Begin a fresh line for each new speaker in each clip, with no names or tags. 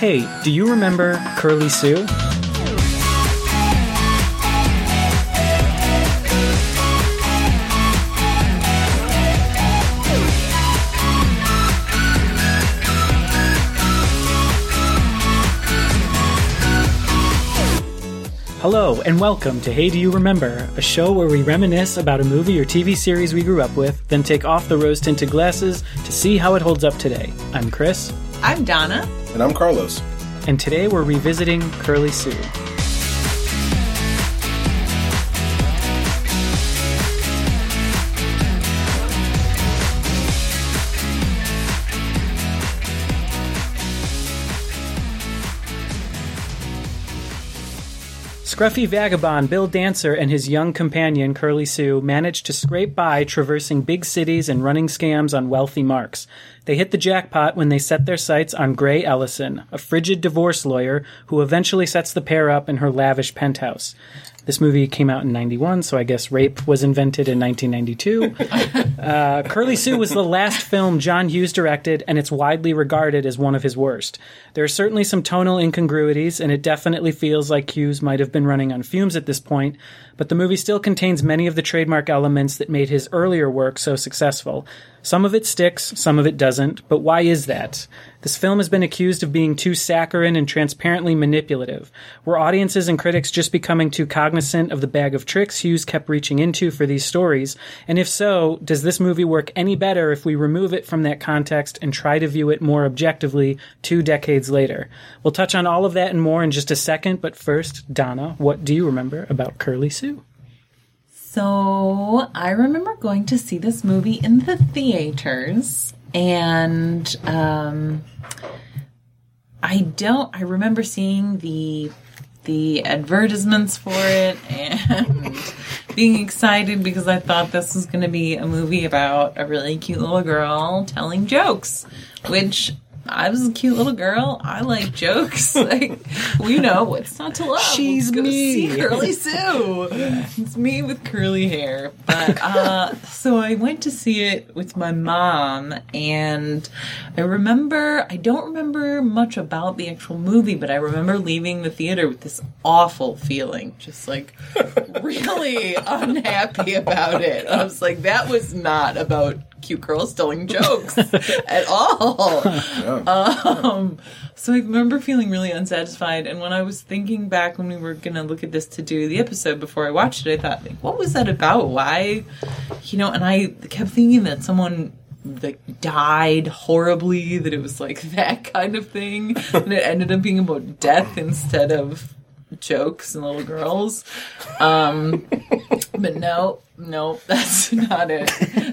Hey, do you remember Curly Sue? Hello, and welcome to Hey Do You Remember, a show where we reminisce about a movie or TV series we grew up with, then take off the rose-tinted glasses to see how it holds up today. I'm Chris.
I'm Donna.
And I'm Carlos.
And today we're revisiting Curly Sue. Scruffy vagabond Bill Dancer and his young companion, Curly Sue, managed to scrape by traversing big cities and running scams on wealthy marks. They hit the jackpot when they set their sights on Gray Ellison, a frigid divorce lawyer who eventually sets the pair up in her lavish penthouse. This movie came out in 91, so I guess rape was invented in 1992. Curly Sue was the last film John Hughes directed, and it's widely regarded as one of his worst. There are certainly some tonal incongruities, and it definitely feels like Hughes might have been running on fumes at this point, but the movie still contains many of the trademark elements that made his earlier work so successful. Some of it sticks, some of it doesn't, but why is that? This film has been accused of being too saccharine and transparently manipulative. Were audiences and critics just becoming too cognizant of the bag of tricks Hughes kept reaching into for these stories? And if so, does this movie work any better if we remove it from that context and try to view it more objectively 2 decades later? We'll touch on all of that and more in just a second, but first, Donna, what do you remember about Curly Sue?
So, I remember going to see this movie in the theaters, and I remember seeing the advertisements for it and being excited because I thought this was going to be a movie about a really cute little girl telling jokes, which I was a cute little girl. I like jokes. Like, we know what's not to love.
She's
Let's go
me.
see Curly Sue. It's me with curly hair. But so I went to see it with my mom, and I don't remember much about the actual movie, but I remember leaving the theater with this awful feeling, just like really unhappy about it. I was like, that was not about cute girls telling jokes at all. So I remember feeling really unsatisfied, and when I was thinking back when we were going to look at this to do the episode before I watched it, I thought, like, what was that about? Why? And I kept thinking that someone died horribly, that it was like that kind of thing, and it ended up being about death instead of jokes and little girls. But no, that's not it.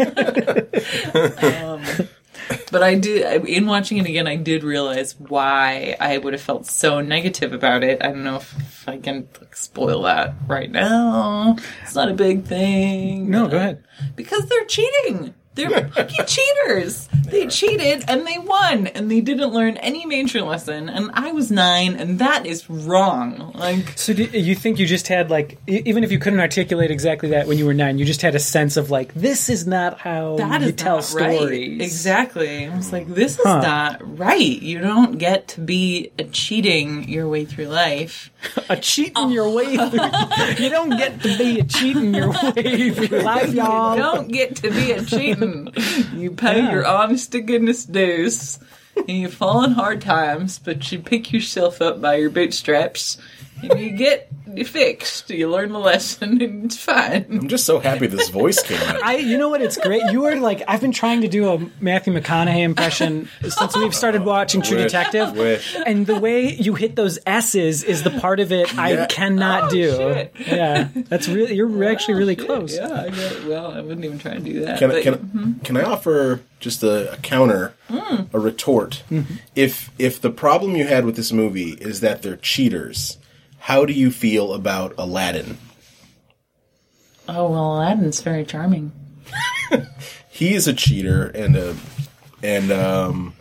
But I did, in watching it again, I did realize why I would have felt so negative about it. I don't know if I can spoil that right now. It's not a big thing.
No, go ahead.
Because they're cheating. They're fucking cheaters. They cheated and they won, and they didn't learn any major lesson. And I was 9, and that is wrong. Like,
so do you think you just had, like, even if you couldn't articulate exactly that when you were 9, you just had a sense of, like, this is not how you tell stories.
Right. Exactly. I was like, this is not right. You don't get to be cheating your way through life.
A cheating your way through. You don't get to be a cheating your way through life, y'all.
You don't get to be a cheating. You pay your honest to goodness dues, and you fall in hard times, but you pick yourself up by your bootstraps, and you get fixed. You learn the lesson, and it's fine.
I'm just so happy this voice came out.
You know what? It's great. You were like, I've been trying to do a Matthew McConaughey impression since we've started watching True Detective. And the way you hit those S's is the part of it I cannot do.
Shit.
Yeah, that's really, you're actually really close.
Yeah, I wouldn't even try to do that.
Can I offer just a counter, a retort? Mm-hmm. If the problem you had with this movie is that they're cheaters, how do you feel about Aladdin?
Oh, well, Aladdin's very charming.
He is a cheater and a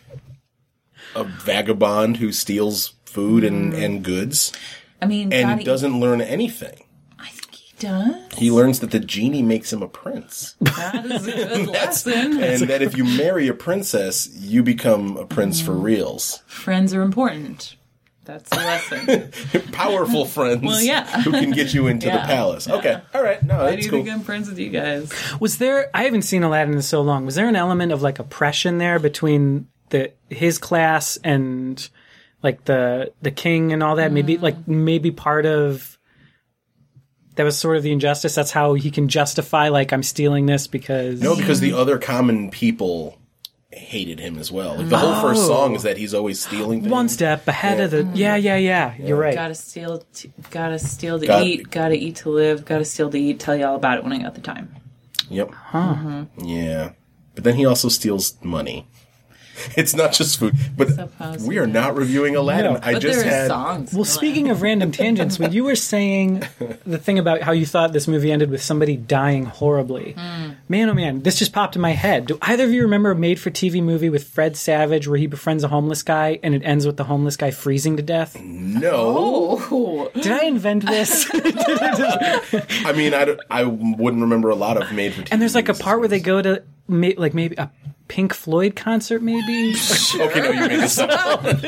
vagabond who steals food and goods.
I mean,
and doesn't learn anything.
does?
He learns that the genie makes him a prince.
That is a good lesson.
And that if you marry a princess, you become a prince for reals.
Friends are important. That's a lesson.
Powerful friends
Well, yeah.
who can get you into the
Yeah.
palace. Okay. All right. No,
Why do
that's
you
cool.
think I'm friends with you guys?
Was there? I haven't seen Aladdin in so long. Was there an element of like oppression there between his class and like the king and all that? Maybe part of that was sort of the injustice. That's how he can justify like I'm stealing this because
No, because the other common people hated him as well. Like the whole first song is that he's always stealing things.
one step ahead of the yeah. You're right.
Gotta steal to
Got-
eat. Gotta eat to live. Gotta steal to eat. Tell you all about it when I got the time.
Yep. Yeah. But then he also steals money. It's not just food. But
Suppose
we
he
are
does.
not reviewing Aladdin.
No.
I
But
just
there are
had
songs.
Well, speaking of random tangents, when you were saying the thing about how you thought this movie ended with somebody dying horribly, man, oh man, this just popped in my head. Do either of you remember a made-for-TV movie with Fred Savage where he befriends a homeless guy and it ends with the homeless guy freezing to death?
no.
Oh,
Did I invent this?
I mean, I wouldn't remember a lot of made for TV.
And there's like a part where they go to like maybe a Pink Floyd concert, maybe.
Okay, no, you made this up.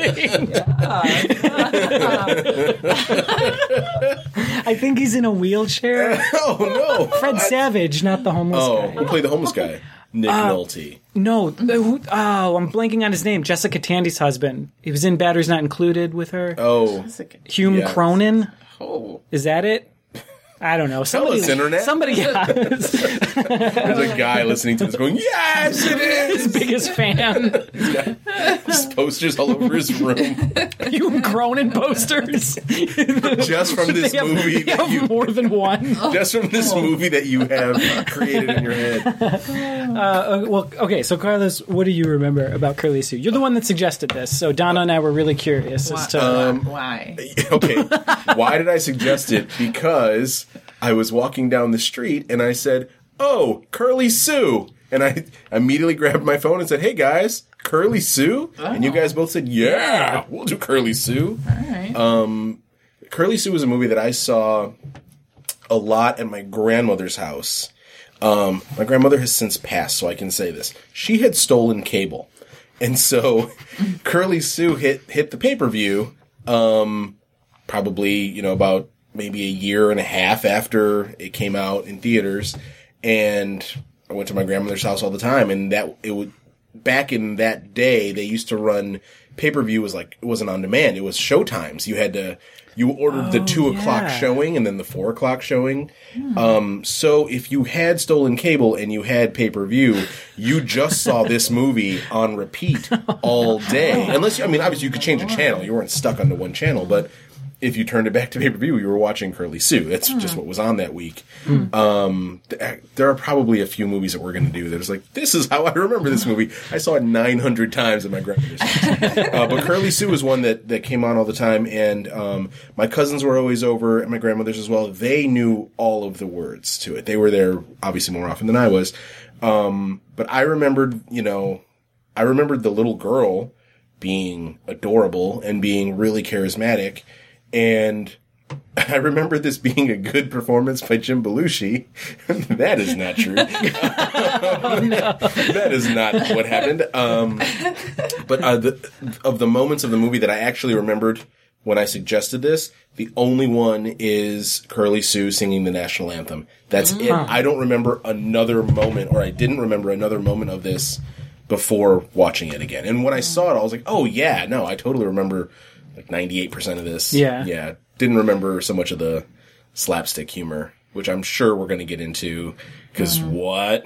I think he's in a wheelchair.
Oh no,
Fred Savage, not the homeless
Oh,
guy.
who played the homeless guy? Nick Nolte.
No, I'm blanking on his name. Jessica Tandy's husband. He was in Batteries Not Included with her.
Oh,
Hume
yeah.
Cronin.
oh.
Is that it? I don't know. Somebody,
us, Internet.
Somebody
There's a guy listening to this going, "Yes, it
his
is."
biggest fan.
There's posters all over his room
Hume Cronin posters.
just from this
They have-
movie
they
that
have
you
more than one.
just from this movie that you have created in your head.
Well, okay. So Carlos, what do you remember about Curly Sue? You're the one that suggested this. So Donna and I were really curious as to.
Why?
Okay, why did I suggest it? Because I was walking down the street and I said, "Oh, Curly Sue," and I immediately grabbed my phone and said, "Hey guys, Curly Sue," and you guys both said, "Yeah, we'll do Curly Sue."
All right.
Curly Sue was a movie that I saw a lot at my grandmother's house. My grandmother has since passed, so I can say this. She had stolen cable. And so Curly Sue hit the pay-per-view, probably, about maybe a year and a half after it came out in theaters. And I went to my grandmother's house all the time. And back in that day, they used to run pay-per-view it wasn't on demand. It was showtimes. You ordered the 2 o'clock showing and then the 4 o'clock showing. So if you had stolen cable and you had pay-per-view, you just saw this movie on repeat all day. Unless, obviously you could change a channel. You weren't stuck onto one channel, but if you turned it back to pay-per-view, you were watching Curly Sue. That's just what was on that week. There are probably a few movies that we're going to do that is like, this is how I remember this movie. I saw it 900 times at my grandmother's house. But Curly Sue was one that came on all the time, and my cousins were always over at my grandmother's as well. They knew all of the words to it. They were there, obviously, more often than I was. But I remembered, the little girl being adorable and being really charismatic. And I remember this being a good performance by Jim Belushi. That is not true. That is not what happened. But of the moments of the movie that I actually remembered when I suggested this, the only one is Curly Sue singing the national anthem. That's it. I don't remember another moment, or I didn't remember another moment of this before watching it again. And when I saw it, I was like, oh yeah, no, I totally remember like 98% of this.
Yeah.
Yeah. Didn't remember so much of the slapstick humor, which I'm sure we're going to get into, because what?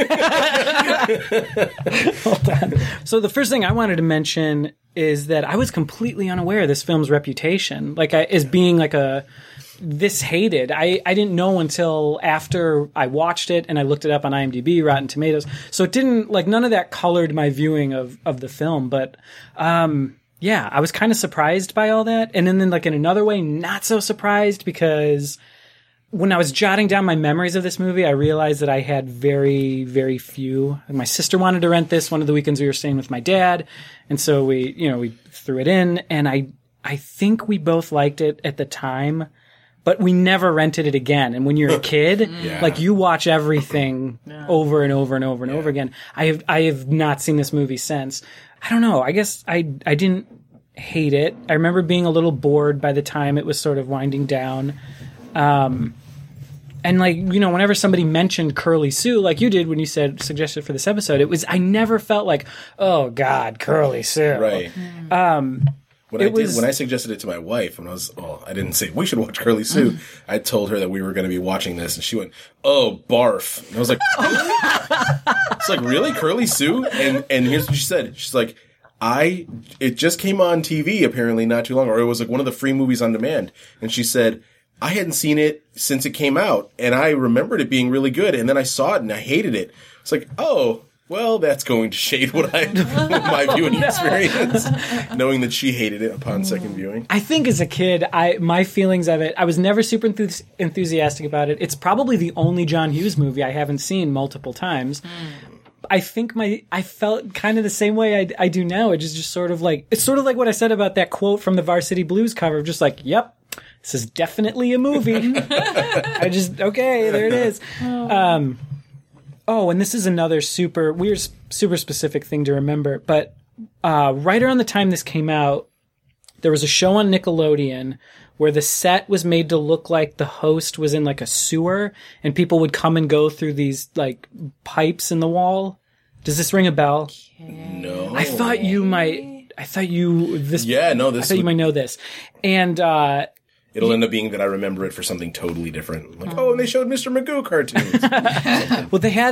Hold on. So the first thing I wanted to mention is that I was completely unaware of this film's reputation, as being this hated. I didn't know until after I watched it and I looked it up on IMDb, Rotten Tomatoes. So it didn't, none of that colored my viewing of the film, but, yeah, I was kind of surprised by all that. And then in another way, not so surprised, because when I was jotting down my memories of this movie, I realized that I had very, very few. My sister wanted to rent this one of the weekends we were staying with my dad. And so we threw it in, and I think we both liked it at the time, but we never rented it again. And when you're a kid,
Yeah.
like you watch everything over and over and over and over again. I have not seen this movie since. I don't know. I guess I didn't hate it. I remember being a little bored by the time it was sort of winding down. And like, you know, whenever somebody mentioned Curly Sue, like you did when you suggested for this episode, I never felt like, oh God, Curly Sue.
Right. When I suggested it to my wife, and I didn't say we should watch Curly Sue. I told her that we were going to be watching this, and she went, "Oh, barf!" And I was like, "It's like really Curly Sue?" And here's what she said. She's like, "It just came on TV apparently not too long, or it was like one of the free movies on demand." And she said, "I hadn't seen it since it came out, and I remembered it being really good, and then I saw it and I hated it." It's like, oh. Well, that's going to shade my viewing experience, knowing that she hated it upon second viewing.
I think as a kid, my feelings of it, I was never super enthusiastic about it. It's probably the only John Hughes movie I haven't seen multiple times. I think I felt kind of the same way I do now. It's just sort of like what I said about that quote from the Varsity Blues cover, just like, yep, this is definitely a movie. Okay, there it is. Oh, and this is another super specific thing to remember. But right around the time this came out, there was a show on Nickelodeon where the set was made to look like the host was in like a sewer, and people would come and go through these like pipes in the wall. Does this ring a bell?
No.
I thought you might. I thought you might know this, and.
It'll end up being that I remember it for something totally different. Like, and they showed Mr. Magoo cartoons.
Well, they had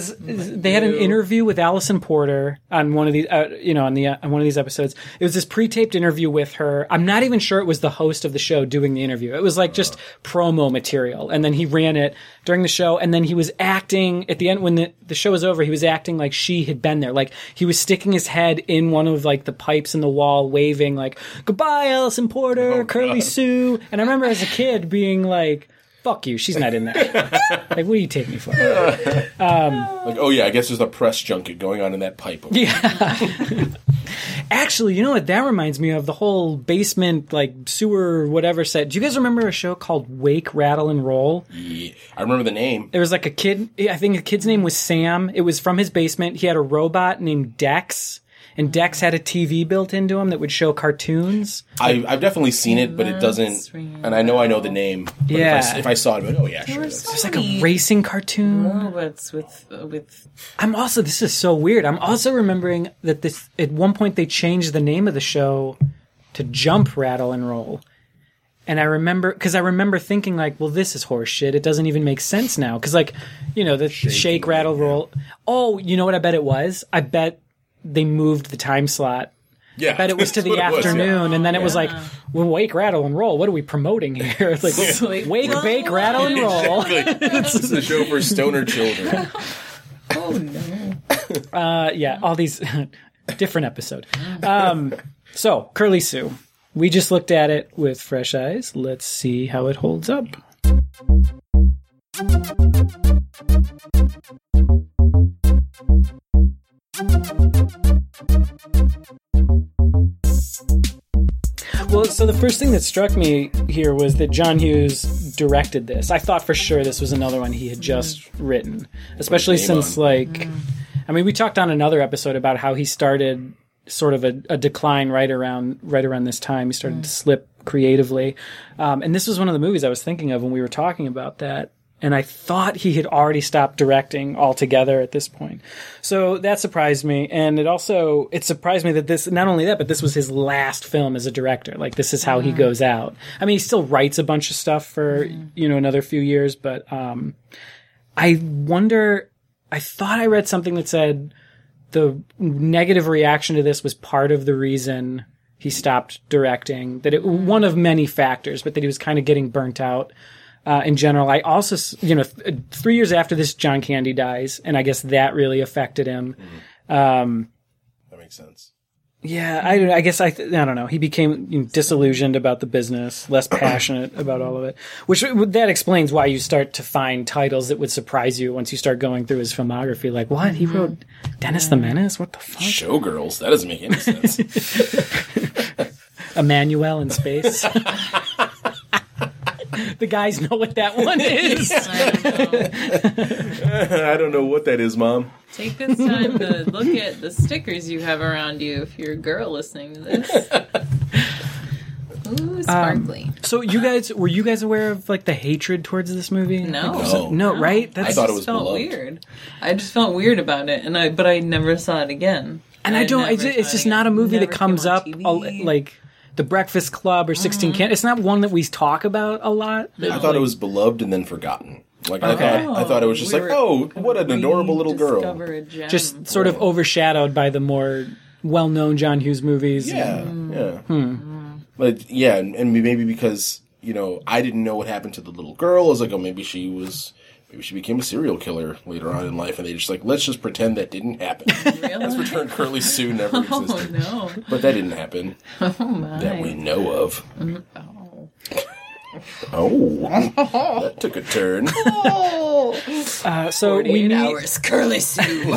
an interview with Allison Porter on one of these, on one of these episodes. It was this pre-taped interview with her. I'm not even sure it was the host of the show doing the interview. It was like just promo material, and then he ran it during the show, and then he was acting at the end when the show was over. He was acting like she had been there, like he was sticking his head in one of like the pipes in the wall, waving like "Goodbye, Allison Porter, Curly Sue." And I remember as a kid being like, fuck you, she's not in there. Like, what do you take me for?
Like, oh yeah, I guess there's a press junket going on in that pipe.
Yeah. Actually, you know what that reminds me of? The whole basement, like, sewer, whatever set. Do you guys remember a show called Wake, Rattle, and Roll?
Yeah, I remember the name.
There was like a kid, I think the kid's name was Sam. It was from his basement. He had a robot named Dex. And Dex had a TV built into him that would show cartoons.
I've definitely seen it, but it doesn't. And I know the name. But
yeah.
If I saw it, I'd be like, oh yeah, sure.
It's like a racing cartoon.
Robots with.
This is so weird. I'm also remembering that at one point they changed the name of the show to Jump, Rattle, and Roll. And I remember thinking like, well, this is horse shit. It doesn't even make sense now. Because like, the shake, rattle, roll. Oh, you know what I bet it was? I bet they moved the time slot.
Yeah,
I bet it was to the afternoon, and then it was like, well, wake, rattle, and roll. What are we promoting here? It's like, wake, bake, rattle, and roll.
Exactly. This is a show for stoner children.
Oh, no.
Yeah, all these different episode. So, Curly Sue. We just looked at it with fresh eyes. Let's see how it holds up. Well, so the first thing that struck me here was that John Hughes directed this. I thought for sure this was another one he had just written, especially since, we talked on another episode about how he started sort of a decline right around this time. He started to slip creatively. And this was one of the movies I was thinking of when we were talking about that. And I thought he had already stopped directing altogether at this point. So that surprised me. And it surprised me that this was his last film as a director. Like, this is how he goes out. I mean, he still writes a bunch of stuff for, another few years. But I thought I read something that said the negative reaction to this was part of the reason he stopped directing. One of many factors, but that he was kind of getting burnt out. In general, I also, 3 years after this, John Candy dies, and I guess that really affected him.
That makes sense.
Yeah, I guess I don't know. He became disillusioned about the business, less passionate about all of it. Which that explains why you start to find titles that would surprise you once you start going through his filmography. Like, what? He wrote Dennis the Menace? What the fuck?
Showgirls? That doesn't make any sense.
Emmanuel in Space. The guys know what that one is.
I don't know what that is, Mom.
Take this time to look at the stickers you have around you if you're a girl listening to this. Ooh, sparkly.
So were you guys aware of like the hatred towards this movie?
No,
right?
I thought it was
felt
beloved.
weird. I just felt weird about it, but I never saw it again.
And it's just not a movie that comes up
TV.
like The Breakfast Club or 16 Candles. It's not one that we talk about a lot.
I thought it was beloved and then forgotten. Like I thought it was just what an adorable little girl.
Just sort of overshadowed by the more well-known John Hughes movies.
Yeah. But yeah, and maybe because, I didn't know what happened to the little girl. I was like, maybe she became a serial killer later on in life, and they just let's just pretend that didn't happen.
Really?
Let's pretend Curly Sue never existed.
Oh, no.
But that didn't happen.
Oh, my.
That we know of.
Oh.
Oh, that took a turn.
So we
48
meet,
hours, Curly Sue.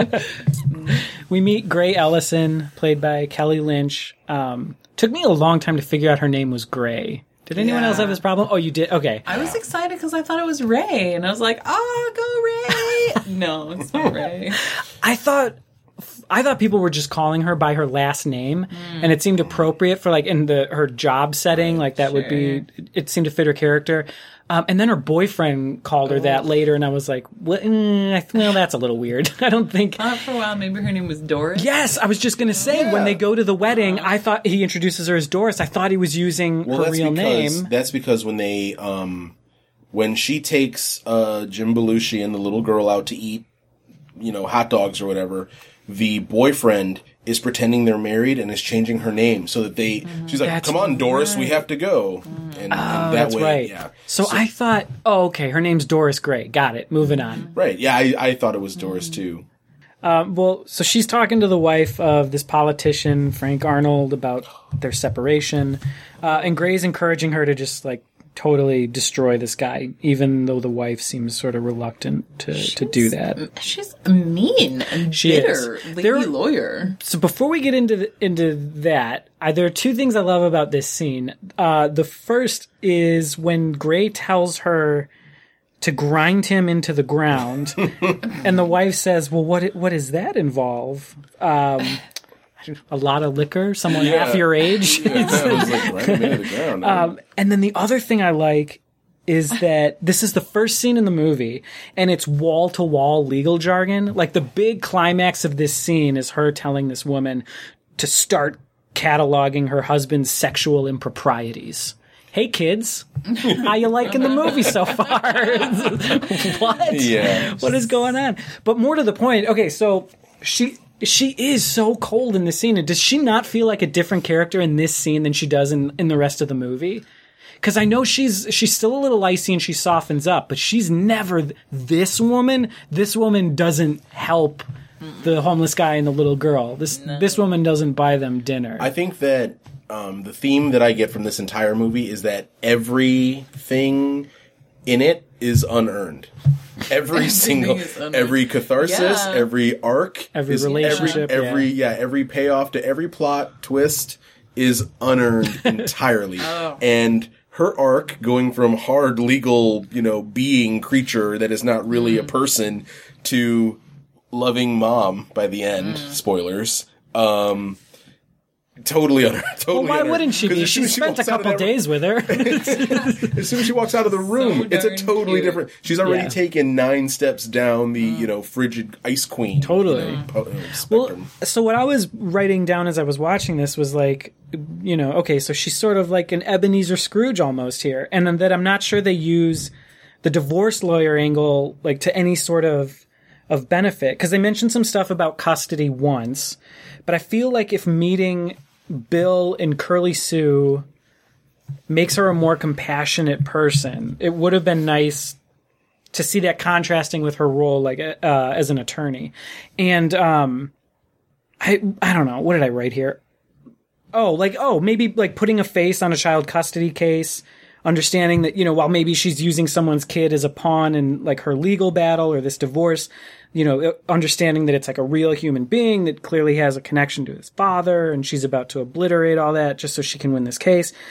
we meet Gray Ellison, played by Kelly Lynch. Took me a long time to figure out her name was Gray. Did anyone else have this problem? Oh, you did? Okay.
I was excited because I thought it was Ray, and I was like, "Oh, go Ray!" No, it's not Ray.
I thought people were just calling her by her last name, and it seemed appropriate for like in her job setting, like that would be. It seemed to fit her character. And then her boyfriend called her that later, and I was like, "What? Well, that's a little weird." I don't think.
Thought for a while, maybe her name was Doris.
Yes, I was just going to say when they go to the wedding, I thought he introduces her as Doris. I thought he was using her real name.
That's because when they when she takes Jim Belushi and the little girl out to eat, hot dogs or whatever, the boyfriend is pretending they're married and is changing her name so that she's like,
That's
"Come on, Doris,
right.
we have to go." And that
That's
way,
right.
yeah.
So I thought, okay, her name's Doris Gray. Got it. Moving on.
Right. Yeah, I thought it was Doris too.
So she's talking to the wife of this politician, Frank Arnold, about their separation. And Gray's encouraging her to just like totally destroy this guy, even though the wife seems sort of reluctant to do that.
She's mean and bitter lady lawyer.
So before we get into that, there are two things I love about this scene. The first is when Gray tells her to grind him into the ground, and the wife says, "Well, what does that involve?" A lot of liquor, someone half your age.
Yeah, I was like, right into the ground.
And then the other thing I like is that this is the first scene in the movie, and it's wall-to-wall legal jargon. Like, the big climax of this scene is her telling this woman to start cataloging her husband's sexual improprieties. Hey, kids, how you liking the movie so far? What?
Yeah.
What is going on? But more to the point, okay, so she is so cold in this scene. And does she not feel like a different character in this scene than she does in the rest of the movie? Because I know she's still a little icy and she softens up, but she's never this woman. This woman doesn't help the homeless guy and the little girl. This woman doesn't buy them dinner.
I think that the theme that I get from this entire movie is that everything in it is unearned. Every catharsis, every arc,
every relationship,
every payoff to every plot twist is unearned entirely. And her arc, going from hard legal, being creature that is not really a person to loving mom by the end. Spoilers. Totally unearned. Totally
why
unearned.
wouldn't she be? She spent a couple days with her.
As soon as she walks out of the room, it's a totally different. She's already taken 9 steps down the frigid ice queen.
Totally.
Spectrum.
So what I was writing down as I was watching this was like, okay, so she's sort of like an Ebenezer Scrooge almost here, and then that I'm not sure they use the divorce lawyer angle like to any sort of benefit, because they mentioned some stuff about custody once, but I feel like if meeting Bill and Curly Sue makes her a more compassionate person, it would have been nice to see that contrasting with her role like as an attorney. And I don't know, what did I write here? Maybe like putting a face on a child custody case, understanding that, while maybe she's using someone's kid as a pawn in like her legal battle or this divorce, understanding that it's like a real human being that clearly has a connection to his father, and she's about to obliterate all that just so she can win this case.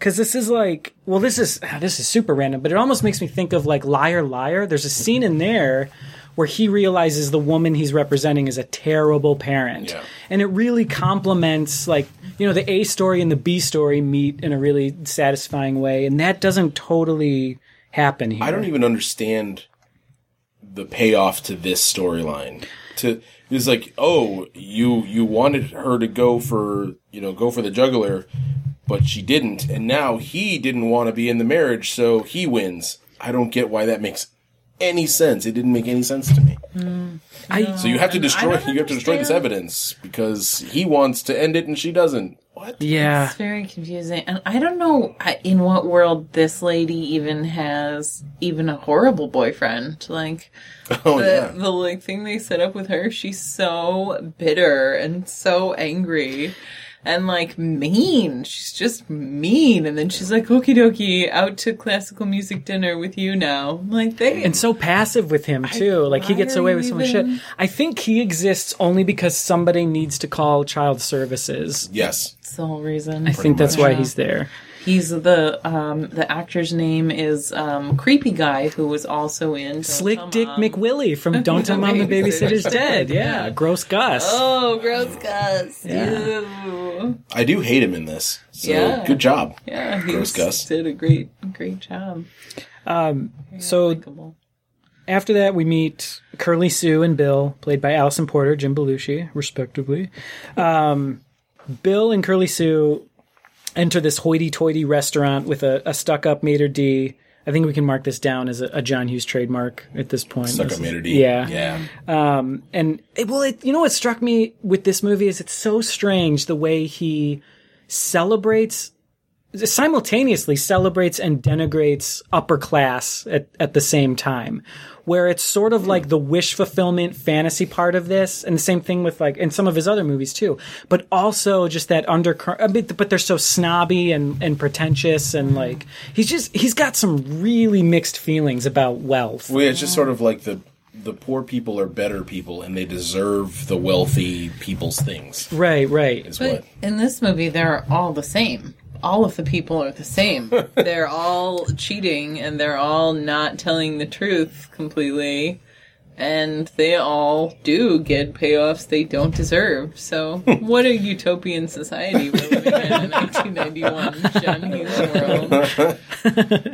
Because this is like, well, this is super random, but it almost makes me think of like Liar Liar. There's a scene in there where he realizes the woman he's representing is a terrible parent.
Yeah.
And it really complements, like, the A story and the B story meet in a really satisfying way, and that doesn't totally happen here.
I don't even understand the payoff to this storyline. It's like, oh, you wanted her to go for the juggler, but she didn't, and now he didn't want to be in the marriage, so he wins. I don't get why that makes any sense. It didn't make any sense to me. So you have to destroy this evidence because he wants to end it and she doesn't. What?
Yeah.
It's very confusing. And I don't know in what world this lady even has a horrible boyfriend. Like, the thing they set up with her, she's so bitter and so angry. And, like, mean. She's just mean. And then she's like, okie dokie, out to classical music dinner with you now. I'm like,
and so passive with him, too. Like, he gets away with so much shit. I think he exists only because somebody needs to call child services.
Yes.
That's the whole reason.
I think that's why he's there.
He's the actor's name is Creepy Guy, who was also in
Slick Dick McWillie from Don't Tell Mom the Babysitter's Dead. Yeah, Gross Gus.
Oh, Gross Gus.
Yeah.
Ew.
I do hate him in this. So good job.
Yeah,
Gross Gus
did a great job.
So
Likeable.
after that, we meet Curly Sue and Bill, played by Allison Porter, Jim Belushi, respectively. Bill and Curly Sue enter this hoity-toity restaurant with a stuck-up maitre d'. I think we can mark this down as a John Hughes trademark at this point.
Stuck-up maitre d'.
Yeah. What struck me with this movie is it's so strange the way he simultaneously celebrates and denigrates upper class at the same time, where it's sort of like the wish fulfillment fantasy part of this, and the same thing with like in some of his other movies too, but also just that undercurrent, but they're so snobby and pretentious, and like he's got some really mixed feelings about wealth.
Well, it's just sort of like the poor people are better people and they deserve the wealthy people's things.
Right.
But in this movie, they're all the same. All of the people are the same. They're all cheating and they're all not telling the truth completely. And they all do get payoffs they don't deserve. So, what a utopian society we're living in 1991, John Hughes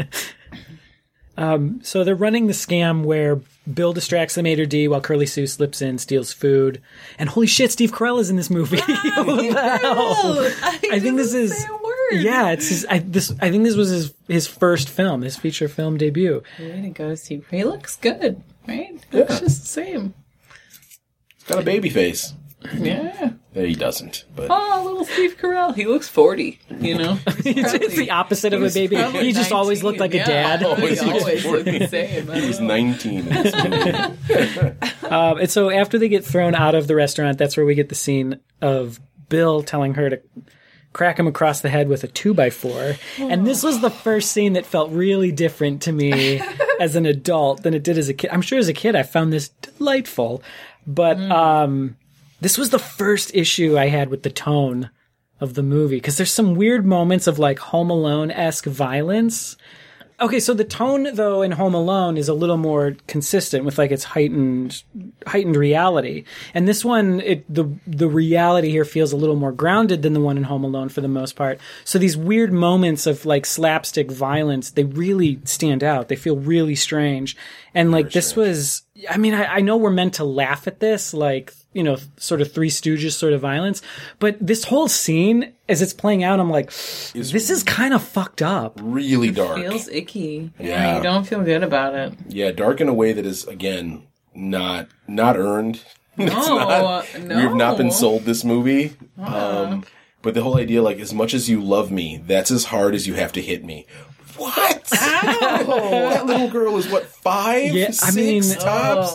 world.
So they're running the scam where Bill distracts the maitre d' while Curly Sue slips in, steals food. And holy shit, Steve Carell is in this movie. What the hell? I think this is... Yeah, it's his. I think this was his first film, his feature film debut.
Way to go, Steve. He looks good, right? He looks just the same.
He's got a baby face.
Yeah.
He doesn't. But
little Steve Carell. He looks 40,
It's the opposite of a baby. He just always looked like a dad.
He always looked the same.
He was 19 in this movie.
And so after they get thrown out of the restaurant, that's where we get the scene of Bill telling her to crack him across the head with a 2x4. And this was the first scene that felt really different to me as an adult than it did as a kid. I'm sure as a kid I found this delightful. But this was the first issue I had with the tone of the movie, because there's some weird moments of like Home Alone-esque violence. Okay, so the tone, though, in Home Alone is a little more consistent with, like, its heightened reality. And this one, the reality here feels a little more grounded than the one in Home Alone for the most part. So these weird moments of, like, slapstick violence, they really stand out. They feel really strange. And, like, this was... I mean, I know we're meant to laugh at this, like, sort of Three Stooges sort of violence. But this whole scene, as it's playing out, I'm like, this is kind of fucked up.
Really dark.
It feels icky.
Yeah.
You don't feel good about it.
Yeah, dark in a way that is, again, not earned.
No.
We've not been sold this movie. But the whole idea, like, as much as you love me, that's as hard as you have to hit me. What? Ow! That little girl is, 5?
Yeah,
6 tops?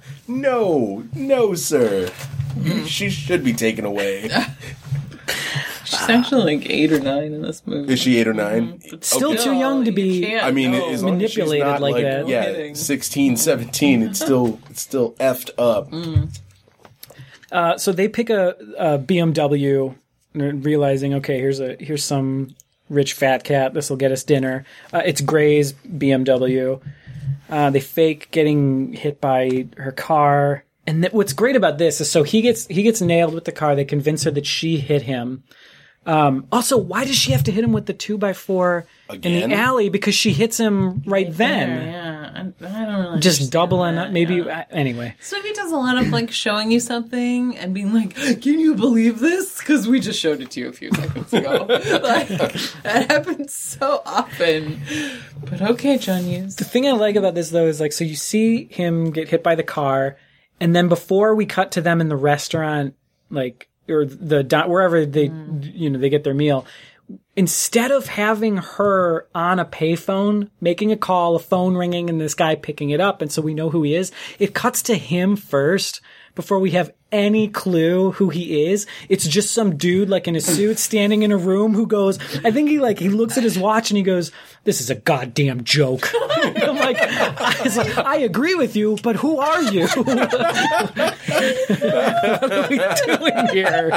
No, sir. She should be taken away.
She's actually like 8 or 9 in this movie.
Is she 8 or 9?
Still too young to be.
I mean, as long
manipulated
as she's not
like that.
Yeah, 16, 17. It's still effed up.
So they pick a BMW, realizing, okay, here's some rich fat cat. This will get us dinner. It's Gray's BMW. They fake getting hit by her car. And what's great about this is, so he gets nailed with the car. They convince her that she hit him. Also, why does she have to hit him with the 2x4 in the alley? Because she hits him right then.
Yeah, I don't really
Just doubling up. Maybe,
yeah.
Anyway.
This movie does a lot of like showing you something and being like, "Can you believe this?" Because we just showed it to you a few seconds ago. Like that happens so often. But okay, John Hughes.
The thing I like about this, though, is like, so you see him get hit by the car, and then before we cut to them in the restaurant, like, or wherever they, they get their meal, instead of having her on a payphone, making a call, a phone ringing, and this guy picking it up, and so we know who he is, it cuts to him first before we have any clue who he is. It's just some dude like in a suit standing in a room who goes, I think he looks at his watch and he goes, "This is a goddamn joke." I'm like, I agree with you, but who are you? What are we doing here?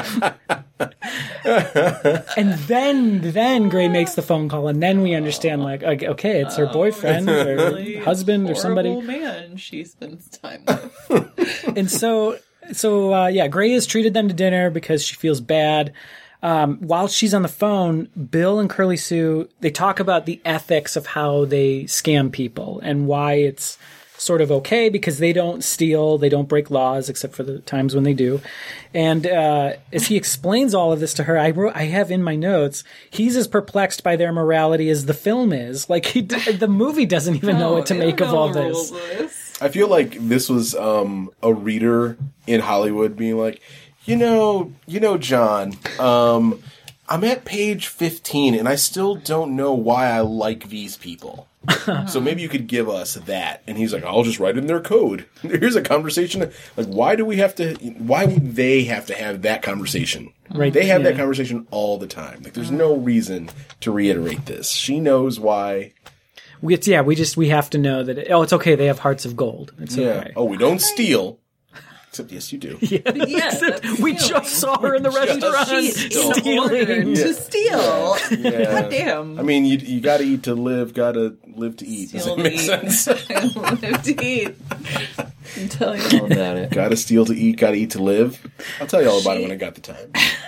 And then Gray makes the phone call, and then we understand, like, okay, it's her boyfriend or
really
husband or somebody.
Horrible man she spends time with.
And so Gray has treated them to dinner because she feels bad. While she's on the phone, Bill and Curly Sue, they talk about the ethics of how they scam people and why it's sort of okay because they don't steal, they don't break laws except for the times when they do. And as he explains all of this to her, I have in my notes, he's as perplexed by their morality as the film is. Like the movie doesn't even know what to make of all this.
I feel like this was a reader in Hollywood being like, you know, John, I'm at page 15 and I still don't know why I like these people. So maybe you could give us that. And he's like, I'll just write in their code. Here's a conversation. Like, why would they have to have that conversation?
Right.
They have that conversation all the time. Like, there's no reason to reiterate this. She knows why.
We have to know that, it's okay, they have hearts of gold. It's okay.
Oh, we don't steal. Except, yes, you do.
Yeah,
we just saw her in the restaurant stealing.
To steal.
Yeah.
God damn.
I mean, you gotta eat to live, gotta live to eat. Does that make sense?
Live to eat. I'll tell you all about it.
Gotta steal to eat, gotta eat to live. I'll tell you all about it when I got the time.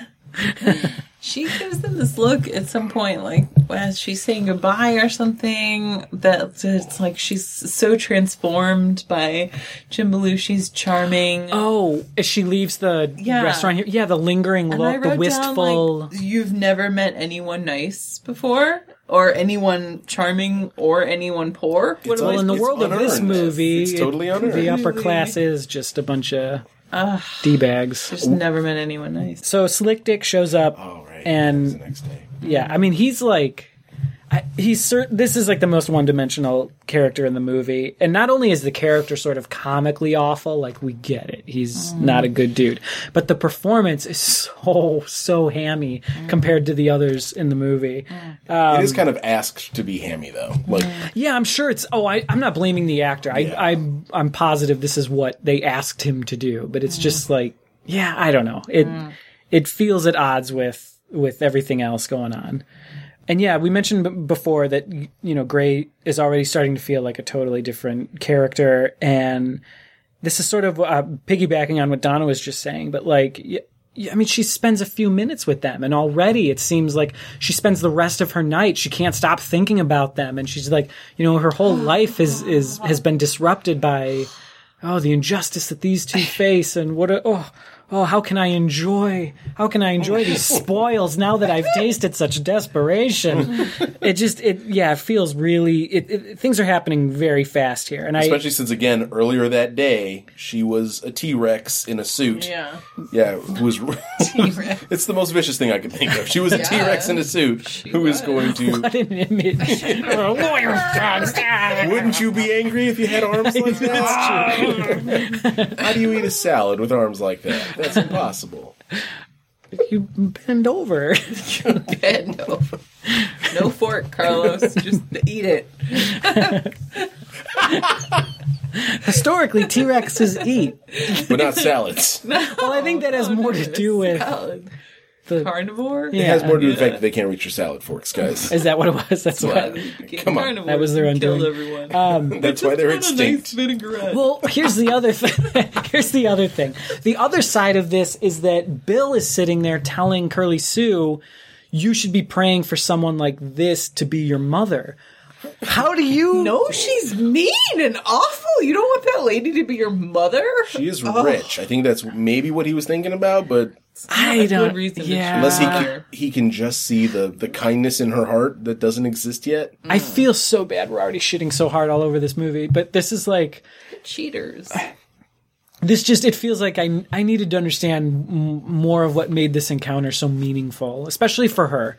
She gives them this look at some point, like, as she's saying goodbye or something, that it's like she's so transformed by Jim Belushi's charming.
Oh, as she leaves the restaurant here. Yeah, the lingering
And
look,
I wrote
the wistful.
down, like, you've never met anyone nice before? Or anyone charming or anyone poor?
Well, in the world of this movie,
It's totally unearned.
The upper class is just a bunch of D-bags.
Just never met anyone nice.
So Slick Dick shows up, and
the next day.
yeah, I mean, he's like, this is like the most one-dimensional character in the movie, and not only is the character sort of comically awful, like we get it, he's not a good dude, but the performance is so hammy compared to the others in the movie.
It is kind of asked to be hammy, though. Like,
yeah, I'm sure it's. I'm not blaming the actor. I'm positive this is what they asked him to do, but it's just like, yeah, I don't know. It feels at odds with everything else going on. And yeah, we mentioned before that, Gray is already starting to feel like a totally different character. And this is sort of piggybacking on what Donna was just saying. But like, I mean, she spends a few minutes with them, and already it seems like she spends the rest of her night. She can't stop thinking about them. And she's like, her whole life has been disrupted by, the injustice that these two face. And how can I enjoy these spoils now that I've tasted such desperation? It feels really, things are happening very fast here. And
especially since, again, earlier that day, she was a T-Rex in a suit.
Yeah.
Yeah, who was,
T-Rex.
It's the most vicious thing I could think of. She was a T-Rex in a suit who was going to...
What an image.
Wouldn't you be angry if you had arms like that? How do you eat a salad with arms like that? That's impossible.
You bend over.
Bend over. No fork, Carlos. Just eat it.
Historically, T-Rexes eat.
But not salads.
Well, I think that has more to do with...
Salad. carnivore?
It has more to do with the fact that they can't reach your salad forks, guys.
Is that what it was? That's why.
Come on.
That was their undoing.
Killed everyone.
That's why they're extinct.
A nice vinaigrette.
Well, here's the other thing. Here's the other thing. The other side of this is that Bill is sitting there telling Curly Sue, you should be praying for someone like this to be your mother. How do you...
No, she's mean and awful. You don't want that lady to be your mother?
She is rich. I think that's maybe what he was thinking about, but...
I don't...
Yeah.
Unless he can just see the kindness in her heart that doesn't exist yet.
I feel so bad. We're already shitting so hard all over this movie, but this is like...
Cheaters.
It feels like I needed to understand more of what made this encounter so meaningful, especially for her.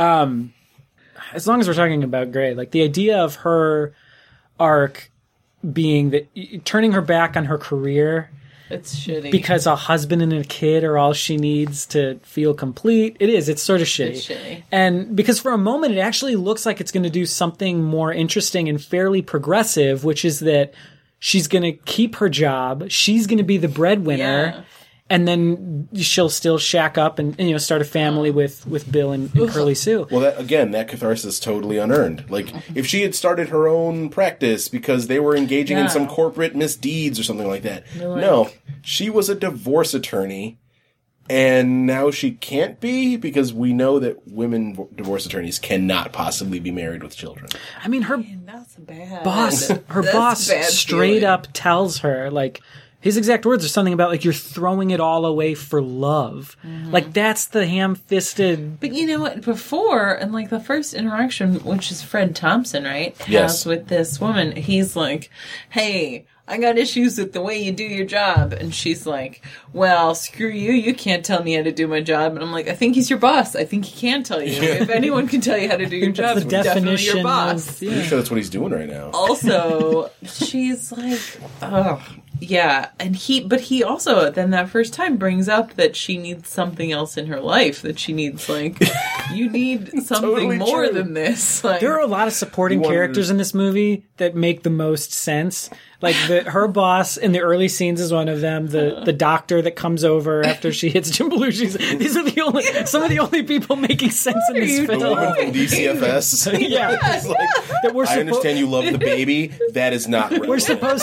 As long as we're talking about Grey, like the idea of her arc being that turning her back on her career.
It's shitty.
Because a husband and a kid are all she needs to feel complete. It is. It's sort of shitty.
It's shitty.
And because for a moment it actually looks like it's going to do something more interesting and fairly progressive, which is that she's going to keep her job. She's going to be the breadwinner.
Yeah.
And then she'll still shack up and start a family with Bill and Curly Sue.
Well, that catharsis is totally unearned. Like, if she had started her own practice because they were engaging in some corporate misdeeds or something like that. No, she was a divorce attorney, and now she can't be because we know that women divorce attorneys cannot possibly be married with children.
I mean, her
That's bad.
boss straight up tells her, like... His exact words are something about, like, you're throwing it all away for love. Mm-hmm. Like, that's the ham-fisted...
But you know what? Before, in, like, the first interaction, which is Fred Thompson, right?
Yes.
Has with this woman, he's like, hey, I got issues with the way you do your job. And she's like, well, screw you. You can't tell me how to do my job. And I'm like, I think he's your boss. I think he can tell you. If anyone can tell you how to do your job,
that's the
he's definitely your
definition
boss.
I'm sure that's what he's doing right now.
Also, she's like, oh... Yeah, and he also, then that first time brings up that she needs something else in her life, that she needs, like, you need something
Totally
more
true.
than this. Like,
There are a lot of supporting characters in this movie that make the most sense. Like, her boss in the early scenes is one of them. The doctor that comes over after she hits Jim Belushi's. These are some of the only people making sense in this
The
film.
woman from DCFS.
Yeah.
That I understand you love the baby. That is not right.
We're supposed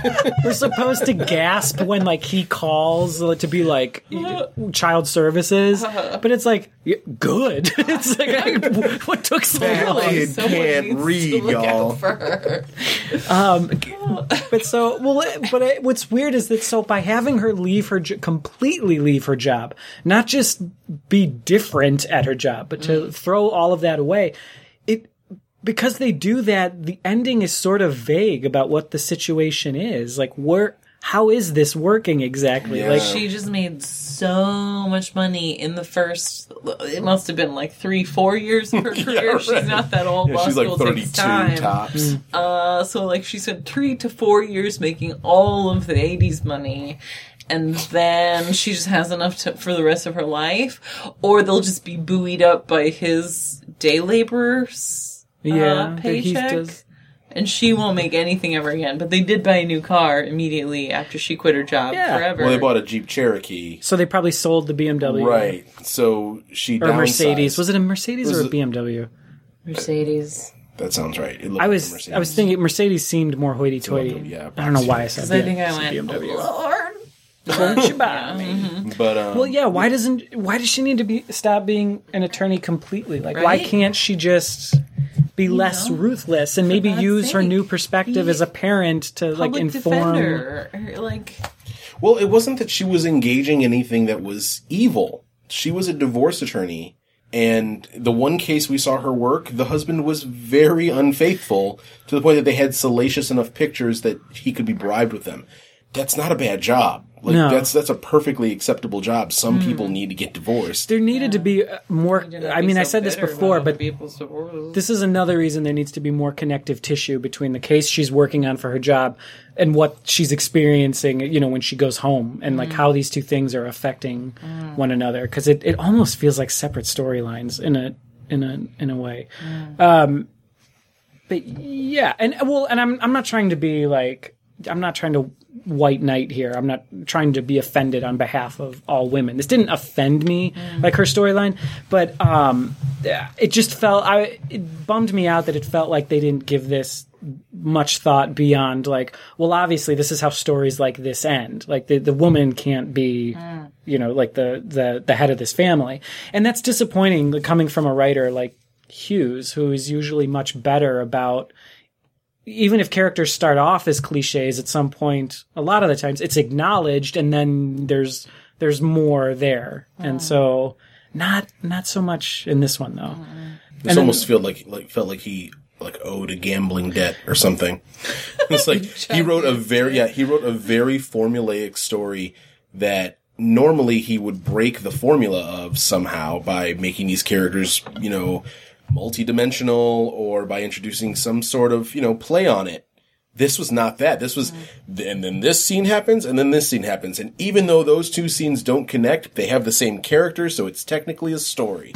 to gasp when, like, he calls to be like child services, but it's like good. It's like what took so
That
long?
kid can't read, y'all.
What's weird is that by having her completely leave her job, not just be different at her job, but to throw all of that away, because they do that, the ending is sort of vague about what the situation is. Like, how is this working exactly?
Yeah.
Like,
she just made so much money in the first, it must have been like 3-4 years of her career.
Yeah, right.
She's not that old.
Yeah,
Law
she's like
school
32
takes time.
tops.
So like she spent 3 to 4 years making all of the 80s money. And then she just has enough for the rest of her life. Or they'll just be buoyed up by his day laborers.
that he
Paycheck,
does.
and she won't make anything ever again. But they did buy a new car immediately after she quit her job forever.
Well, they bought a Jeep Cherokee.
So they probably sold the BMW.
Right. So she
Or
downsized.
Mercedes. Was it a Mercedes or a BMW?
Mercedes.
That sounds right. It looked
I
like a
was
Mercedes.
thinking Mercedes seemed more hoity-toity.
Yeah,
I don't know why I said
Because
that.
I think I went,
BMW.
Lord.
Won't you buy me?
But
Well, yeah. Why does she need to stop being an attorney completely? Like, why
Right?
can't she just be less ruthless and maybe
God's
use her
sake.
new perspective as a parent to like
Public
inform?
defender. Or, like,
well, it wasn't that she was engaging anything that was evil. She was a divorce attorney. And the one case we saw her work, the husband was very unfaithful to the point that they had salacious enough pictures that he could be bribed with them. That's not a bad job. Like,
No.
that's a perfectly acceptable job. Some people need to get divorced.
There needed to be more. I mean, I said this before, but
this
this is another reason there needs to be more connective tissue between the case she's working on for her job and what she's experiencing, when she goes home, and like how these two things are affecting one another. Because it almost feels like separate storylines in a way. But yeah, and I'm not trying to be like I'm not trying to white knight here. I'm not trying to be offended on behalf of all women. This didn't offend me, like her storyline, but it just it bummed me out that it felt like they didn't give this much thought beyond like, well, obviously this is how stories like this end. Like the woman can't be, like the head of this family. And that's disappointing, like, coming from a writer like Hughes, who is usually much better about, even if characters start off as cliches at some point, a lot of the times it's acknowledged and then there's more there. And so not so much in this one though.
This almost felt like he owed a gambling debt or something. It's like he wrote a very formulaic story that normally he would break the formula of somehow by making these characters, multidimensional or by introducing some sort of, play on it. This was not that. This was, and then this scene happens, and then this scene happens. And even though those two scenes don't connect, they have the same character, so it's technically a story.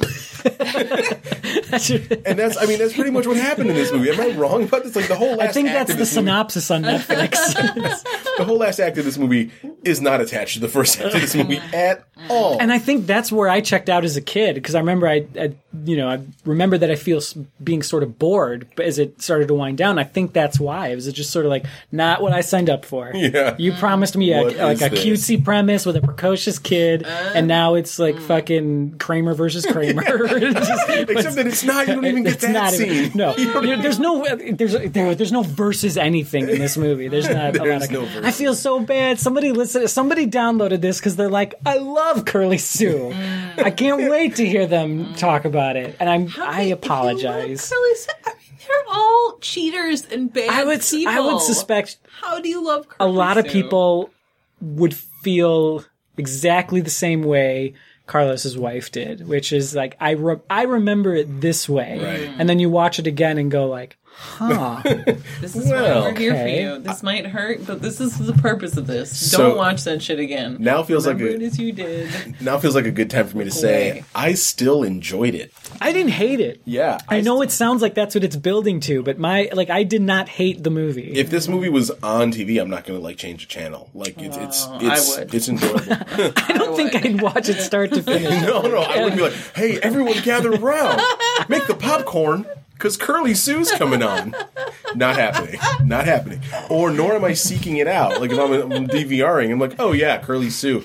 And that's pretty much what happened in this movie. Am I wrong about this? Like, the whole last
I think
act
that's
of
the
this movie,
synopsis on Netflix.
the whole last act of this movie is not attached to the first act of this movie at all.
And I think that's where I checked out as a kid, because I remember I remember that I feel being sort of bored as it started to wind down. I think that's why. It was just sort of like, not what I signed up for.
Yeah.
You promised me a cutesy premise with a precocious kid, and now it's like fucking Kramer versus Kramer.
Except that it's not. You don't even get that scene.
No, there's no versus anything in this movie. There's not a lot of.
No versus.
I feel so bad. Somebody downloaded this because they're like, I love Curly Sue. I can't wait to hear them talk about it, and I apologize.
Curly Sue? I mean, they're all cheaters and bad people.
I would suspect.
How do you love Curly
a lot of
Sue?
people would feel exactly the same way Carlos's wife did, which is like, I remember it this way.
Right.
And then you watch it again and go like, huh.
This is why we're here for you. This might hurt, but this is the purpose of this. Don't watch that shit again.
Now feels
Remember it as you did.
Now feels like a good time for me to say I still enjoyed it.
I didn't hate it.
Yeah.
I know it sounds like that's what it's building to, but I did not hate the movie.
If this movie was on TV, I'm not going to change the channel.
I would.
It's enjoyable.
I don't think I'd watch it start to finish.
No, I wouldn't be like, hey, everyone gather around. Make the popcorn. Because Curly Sue's coming on. Not happening. Or nor am I seeking it out. Like, if I'm DVRing, I'm like, oh yeah, Curly Sue.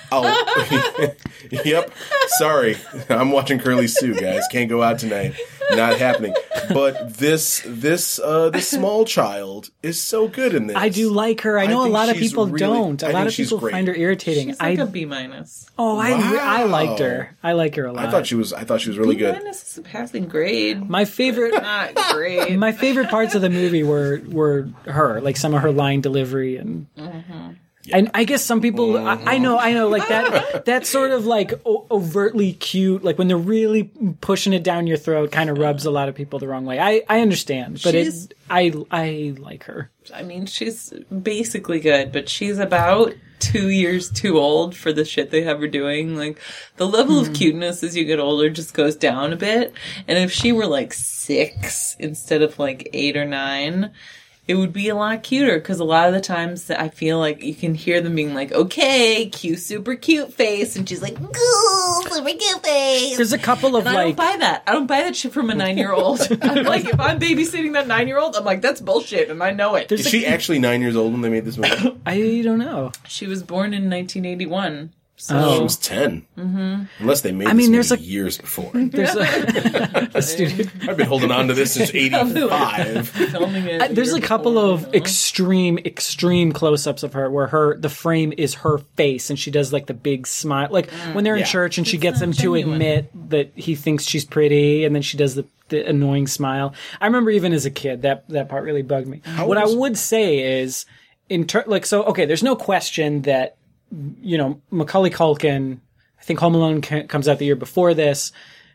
Yep. Sorry. I'm watching Curly Sue, guys. Can't go out tonight. Not happening. But this small child is so good in this.
I do like her. I know a lot of people don't. A lot of
she's
people
great.
find her irritating.
She's like a B-.
Oh, I liked her. I like her a lot.
I thought she was really good.
B- is a passing grade.
My favorite,
Not great.
my favorite parts of the movie were her, like some of her line delivery and. And I guess some people, I know, like that sort of like overtly cute, like when they're really pushing it down your throat, kind of rubs a lot of people the wrong way. I understand, but I like her.
I mean, she's basically good, but she's about 2 years too old for the shit they have her doing. Like, the level of cuteness as you get older just goes down a bit. And if she were 6 instead of 8 or 9, it would be a lot cuter, because a lot of the times I feel like you can hear them being like, okay, cute, super cute face, and she's like, cool, super cute face.
There's a couple of
and I don't buy that. I don't buy that shit from a 9-year-old. I'm like, if I'm babysitting that 9-year-old, I'm like, that's bullshit, and I know it.
Is she actually 9 years old when they made this movie?
I don't know.
She was born in 1981. So
She was 10. Mm-hmm. Unless they made this movie years before.
There's a studio.
I've been holding on to this since 85.
filming it.
There's a couple of extreme close-ups of her where the frame is her face and she does the big smile, when they're in church and she gets him to admit that he thinks she's pretty, and then she does the annoying smile. I remember even as a kid that part really bugged me. What I would say is there's no question that Macaulay Culkin, I think Home Alone comes out the year before this,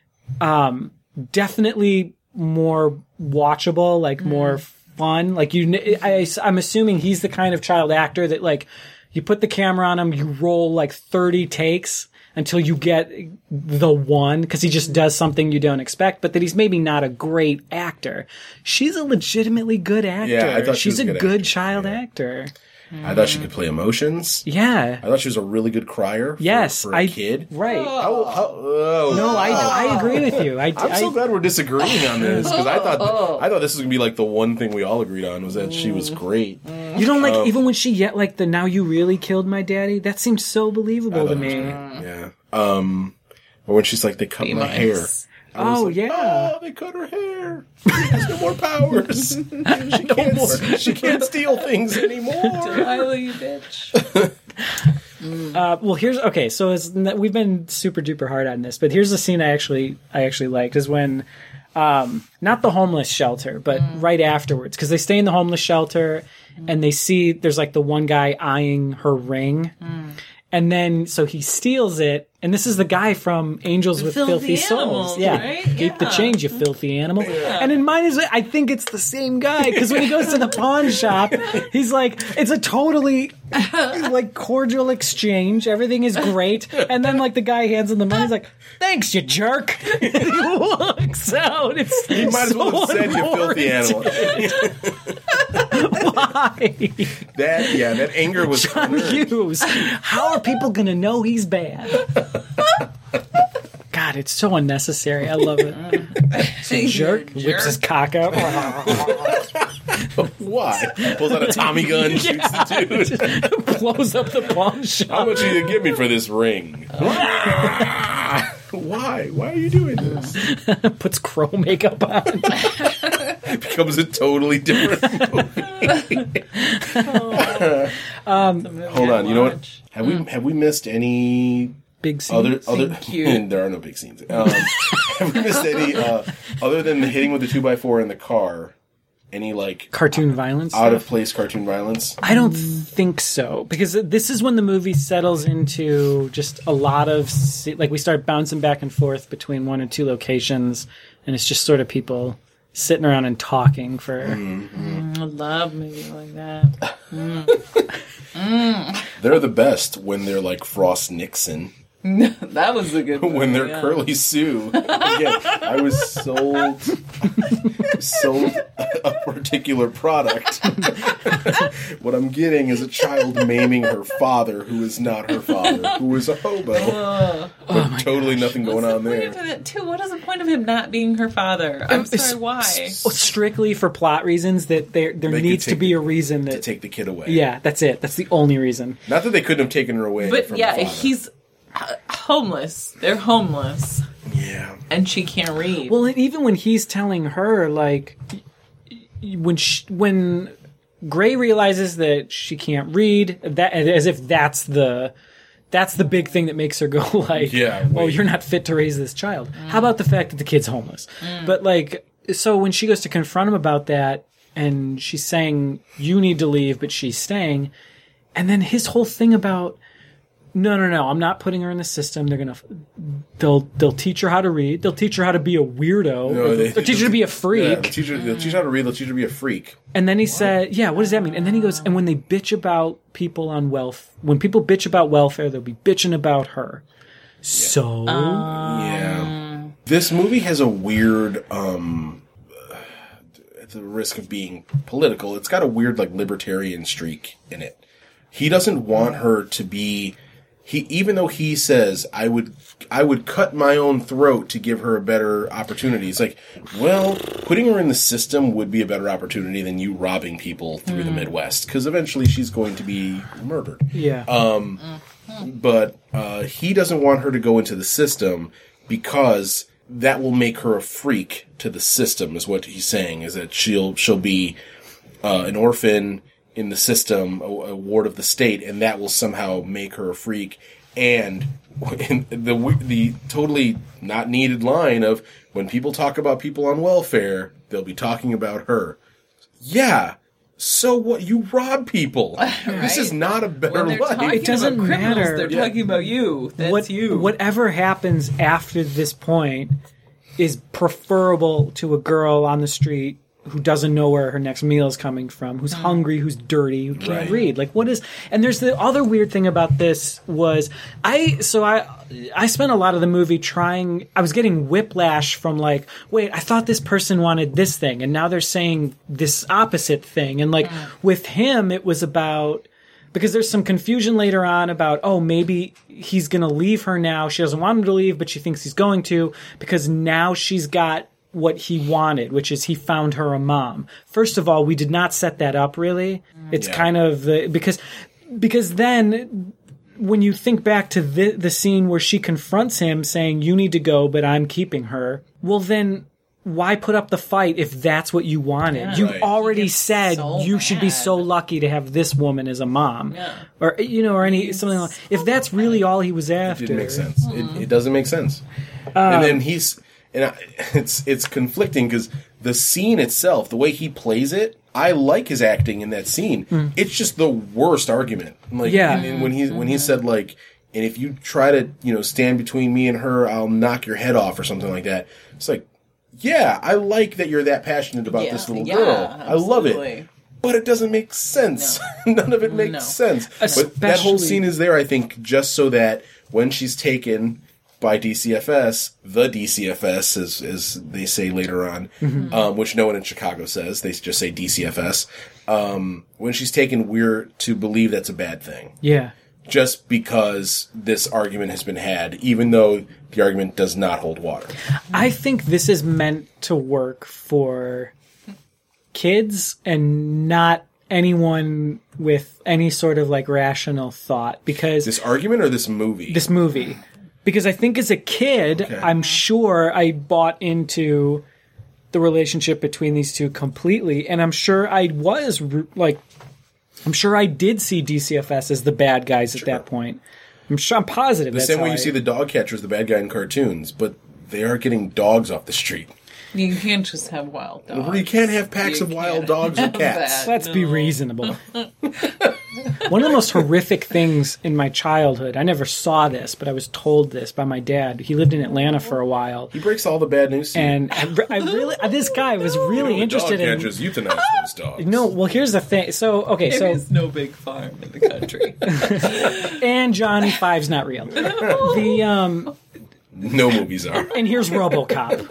definitely more watchable, more fun. I'm assuming he's the kind of child actor that you put the camera on him, you roll 30 takes, until you get the one, because he just does something you don't expect, but that he's maybe not a great actor. She's a legitimately good actor.
Yeah, I thought she
she's
was a
a
good
good
actor.
child actor.
I thought she could play emotions.
Yeah.
I thought she was a really good crier for a kid.
Right.
Oh.
No, I agree with you.
I'm so glad we're disagreeing on this, because I thought this was going to be like the one thing we all agreed on was that she was great.
You don't like, even when she yet like the "now you really killed my daddy," that seemed so believable to me.
Yeah. Or when she's like, they cut my hair.
Oh,
like,
yeah.
Oh, they cut her hair. She has no more powers. She can't steal things anymore.
Delilah, you bitch.
Well, so we've been super duper hard on this, but here's the scene I actually liked is when, not the homeless shelter, but right afterwards, because they stay in the homeless shelter and they see there's like the one guy eyeing her ring. And then, so he steals it, and this is the guy from Angels with Filthy Souls.
Animals,
Yeah.
right?
Keep the change, you filthy animal. And in mine, I think it's the same guy, because when he goes to the pawn shop, he's like, it's a totally, like, cordial exchange. Everything is great. And then, like, the guy hands him the money, he's like, thanks, you jerk. And he walks out.
He might as well have said, you filthy animal.
Why?
That anger was
John Hughes. How are people going to know he's bad? God, it's so unnecessary. I love it. So jerk whips his cock out.
Why? Pulls out a Tommy gun, shoots the dude.
Blows up the pawn
How
shop.
much are you gonna give me for this ring? Why? Why are you doing this?
Puts crow makeup on.
It becomes a totally different movie. Hold on, you know what? Have we missed any
Big scene.
other?
cute.
There are no big scenes. Have we missed any other than the hitting with the 2x4 in the car? Any like
Cartoon violence.
out of place cartoon violence?
I don't think so, because this is when the movie settles into just a lot of like we start bouncing back and forth between one or two locations, and it's just sort of people sitting around and talking for.
I love movies like that.
They're the best when they're like Frost Nixon.
That was a good one.
When they're Curly Sue. Again, I was sold a particular product. What I'm getting is a child maiming her father, who is not her father, who is a hobo. But totally nothing going on there.
What is the point of him not being her father? I'm sorry, why?
Strictly for plot reasons, that there needs to be a reason
to
that
take the kid away.
Yeah, that's it. That's the only reason.
Not that they couldn't have taken her away.
But
from
yeah,
the father.
he's homeless. They're homeless.
Yeah.
And she can't read.
Well, and even when he's telling her, like, when Gray realizes that she can't read, that as if that's the big thing that makes her go like,
Yeah,
"Oh,
wait.
you're not fit to raise this child." How about the fact that the kid's homeless? But like, so when she goes to confront him about that, and she's saying, "You need to leave," but she's staying, and then his whole thing about. No, I'm not putting her in the system. They'll teach her how to read. They'll teach her how to be a weirdo.
No,
They'll teach her to be a freak.
Yeah, they'll teach her how to read. They'll teach her to be a freak.
And then he said, yeah, what does that mean? And then he goes, and when they bitch about people on when people bitch about welfare, they'll be bitching about her. So.
Yeah. This movie has a weird, at the risk of being political, it's got a weird, like, libertarian streak in it. He doesn't want her to be, even though he says, I would cut my own throat to give her a better opportunity. It's like, well, putting her in the system would be a better opportunity than you robbing people through the Midwest, because eventually she's going to be murdered.
Yeah.
But he doesn't want her to go into the system because that will make her a freak to the system, is what he's saying, is that she'll be an orphan in the system, a ward of the state, and that will somehow make her a freak. And the totally not needed line of, when people talk about people on welfare, they'll be talking about her. Yeah. So what? You rob people. This is not a better
When they're
life.
talking
It doesn't
about criminals,
matter.
They're
Yeah.
talking about you. That's you.
Whatever happens after this point is preferable to a girl on the street who doesn't know where her next meal is coming from, who's hungry, who's dirty, who can't
Right.
read. Like, what is? And there's the other weird thing about this was I spent a lot of the movie trying. I was getting whiplash from like, wait, I thought this person wanted this thing, and now they're saying this opposite thing. And like with him, it was about. Because there's some confusion later on about, oh, maybe he's going to leave her now. She doesn't want him to leave, but she thinks he's going to because now she's got what he wanted, which is he found her a mom. First of all, we did not set that up, really. It's kind of because then when you think back to the scene where she confronts him saying, you need to go, but I'm keeping her. Well, then why put up the fight if that's what you wanted?
Yeah.
You
Right.
already
gets
said
so
you should be
mad.
so lucky to have this woman as a mom.
Yeah.
Or, or any, something like if that's really all he was
It
after.
didn't make sense. It doesn't make sense. And then it's conflicting because the scene itself, the way he plays it, I like his acting in that scene. It's just the worst argument. Like,
Yeah.
and when he said like, and if you try to stand between me and her, I'll knock your head off or something like that. It's like, yeah, I like that you're that passionate about
Yeah.
this little
Yeah,
girl. I love it.
absolutely.
But it doesn't make sense. None of it makes
No.
sense. But that whole
Especially-
scene is there, I think, just so that when she's taken by DCFS, the DCFS, as they say later on, which no one in Chicago says, they just say DCFS. When she's taken, we're to believe that's a bad thing.
Yeah.
Just because this argument has been had, even though the argument does not hold water.
I think this is meant to work for kids and not anyone with any sort of like rational thought because
This argument or this movie?
this movie. Because I think as a kid,
Okay.
I'm sure I bought into the relationship between these two completely, and I'm sure I was like, I'm sure I did see DCFS as the bad guys at that point. I'm positive.
The
that's
same
how
way you
I-
see the dog catcher as the bad guy in cartoons, but they are getting dogs off the street.
You can't just have wild dogs.
You can't have packs
You
of wild
can't
dogs or
have
cats.
that.
Let's be
No.
reasonable. One of the most horrific things in my childhood, I never saw this, but I was told this by my dad. He lived in Atlanta for a while.
He breaks all the bad news. to you.
And I really, this guy was really
The
interested
dog
in.
catchers euthanize those dogs.
No, well, here's the thing. So, okay,
There
so
is no big farm in the country.
and Johnny Five's not real. The
No movies are.
and here's RoboCop.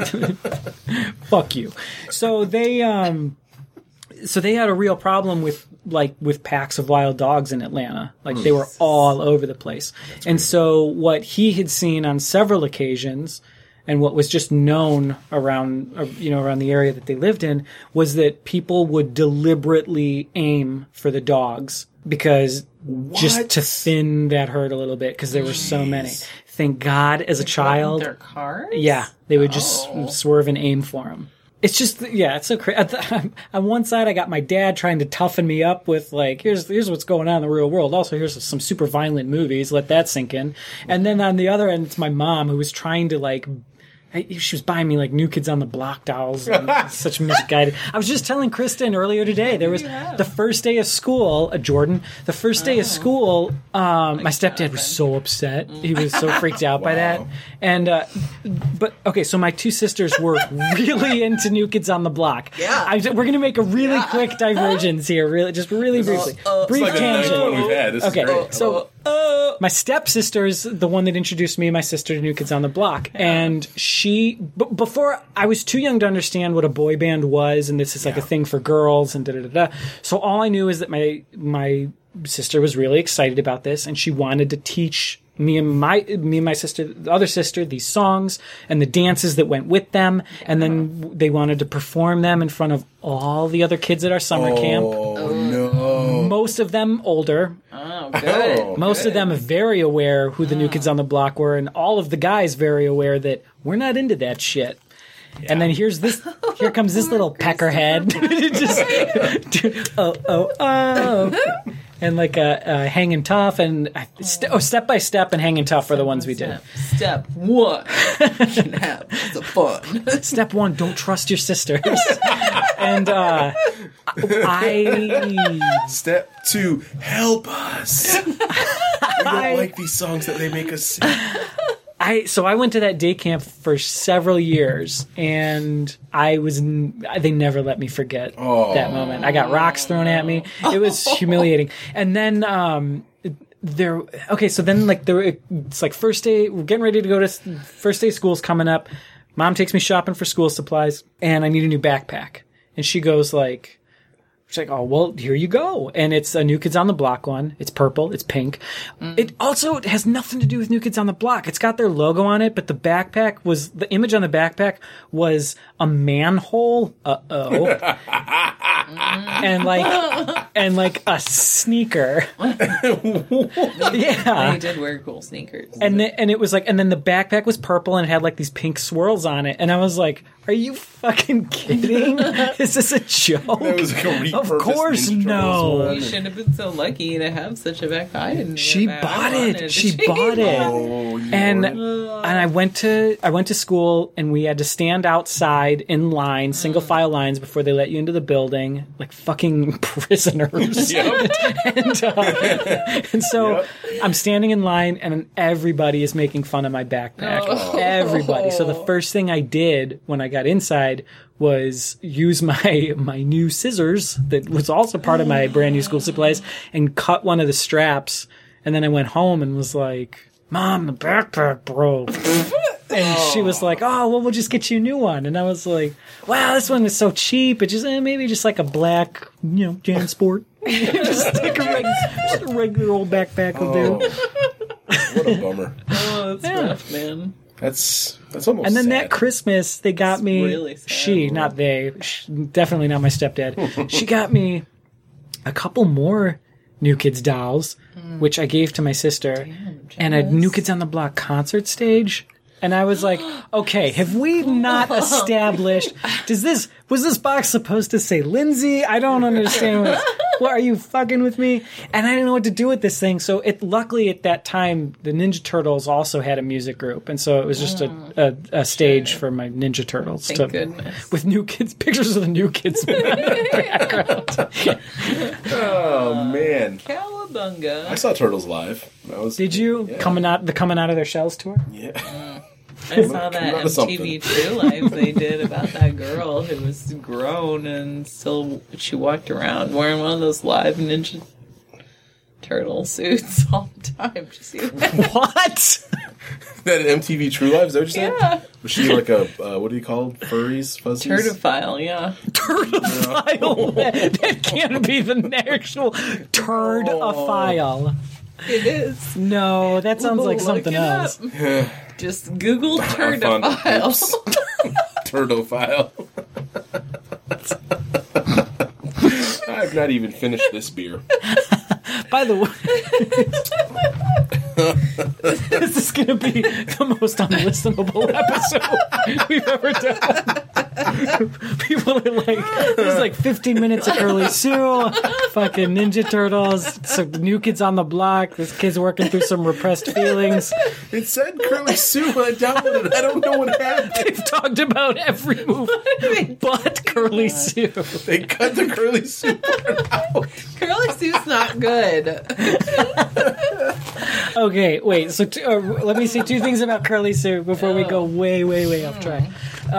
Fuck you. So they had a real problem with packs of wild dogs in Atlanta. Like they were all over the place. And so what he had seen on several occasions and what was just known around the area that they lived in was that people would deliberately aim for the dogs because just to thin that herd a little bit because there were so many. Thank God as a child.
Their cars?
Yeah, they would just
Oh.
swerve and aim for him. It's just, yeah, it's so crazy. On one side, I got my dad trying to toughen me up with like, here's what's going on in the real world. Also, here's some super violent movies. Let that sink in. And then on the other end, it's my mom who was trying to like. She was buying me like New Kids on the Block dolls and such misguided. I was just telling Kristen earlier today, there was the first day of school, Jordan, the first day of school, my stepdad was so upset. He was so freaked out by that. And, but okay, so my two sisters were really into New Kids on the Block.
Yeah.
We're going to make a really quick divergence here, really briefly. Brief
Like the ninth
tangent.
one we've had. This
Okay,
is great.
so my stepsister's the one that introduced me and my sister to New Kids on the Block, and before I was too young to understand what a boy band was, and this is like a thing for girls, and da da da da. So all I knew is that my sister was really excited about this, and she wanted to teach me and my sister, the other sister, these songs and the dances that went with them, and then they wanted to perform them in front of all the other kids at our summer camp.
Oh, no.
Most of them older.
Oh, good.
Oh.
Most of them are very aware who the New Kids on the Block were, and all of the guys very aware that we're not into that shit. And then here comes this little peckerhead, just and like a hanging tough and step by step and hanging tough are the ones we did.
Step one. Can have some fun.
Step one, don't trust your sisters. And I
Step two, help us. We don't like these songs that they make us sing.
I went to that day camp for several years, and they never let me forget that moment. I got rocks thrown at me. It was humiliating. And then it's like first day, we're getting ready to go to first day of school's coming up. Mom takes me shopping for school supplies, and I need a new backpack. And she goes like, she's like, oh, well, here you go. And it's a New Kids on the Block one. It's purple. It's pink. It also has nothing to do with New Kids on the Block. It's got their logo on it, but the image on the backpack was a manhole. And like a sneaker. Yeah.
They did wear cool sneakers.
And it was like, and then the backpack was purple and it had like these pink swirls on it. And I was like, are you fucking kidding? Is this a joke?
That was like a repurposed
Of course,
Ninja Turtles
no.
one.
You shouldn't have been so lucky to have such a backpack. I didn't.
She
have that.
bought
I wanted
it. She bought it.
Oh,
And
Lord.
I went to school, and we had to stand outside in line, single file lines, before they let you into the building, like fucking prisoners.
Yep.
And so I'm standing in line, and everybody is making fun of my backpack. Everybody. So the first thing I did when I got inside was use my new scissors that was also part of my brand new school supplies and cut one of the straps. And then I went home and was like, Mom, the backpack broke. And she was like, oh, well, we'll just get you a new one. And I was like, wow, this one is so cheap. It just, maybe just like a black, JanSport. just like a regular old backpack will do.
What a bummer.
Oh, that's rough, man.
That's almost
And then
sad.
that Christmas, they got me,
really sad.
not they, definitely not my stepdad. She got me a couple more New Kids dolls, which I gave to my sister, and a New Kids on the Block concert stage. And I was like, okay, have we not established, was this box supposed to say Lindsay? I don't understand. What are you fucking with me? And I didn't know what to do with this thing. So luckily at that time, the Ninja Turtles also had a music group. And so it was just a stage for my Ninja Turtles.
Thank goodness.
With New Kids, pictures of the New Kids in the background.
Oh, man.
Cowabunga.
I saw Turtles live.
Did you?
Yeah.
Coming out of their shells tour?
Yeah.
I saw that
Out of something.
MTV True Life they did about that girl who was grown and still she walked around wearing one of those live Ninja Turtle suits all the time. Did you see that?
What?
That MTV True Life, is that what you said?
Yeah.
Was she like a, what do you call it? Furries? Fuzzies?
Turdophile, yeah.
Turdophile. That can't be the actual turdophile.
It is.
No, that sounds like
Look
something
it
else.
up. Just Google
I found it.
turdophile.
Oops. Turdophile. I've not even finished this beer.
By the way, this is going to be the most unlistenable episode we've ever done. People are like, there's like 15 minutes of Curly Sue, fucking Ninja Turtles, some New Kids on the Block. This kid's working through some repressed feelings.
It said Curly Sue when I downloaded it. I don't know what happened.
They've talked about every movie but Curly Sue.
They cut the Curly Sue part out.
Curly Sue's not good.
Okay, wait. So let me say two things about Curly Sue before we go way, way, way off track.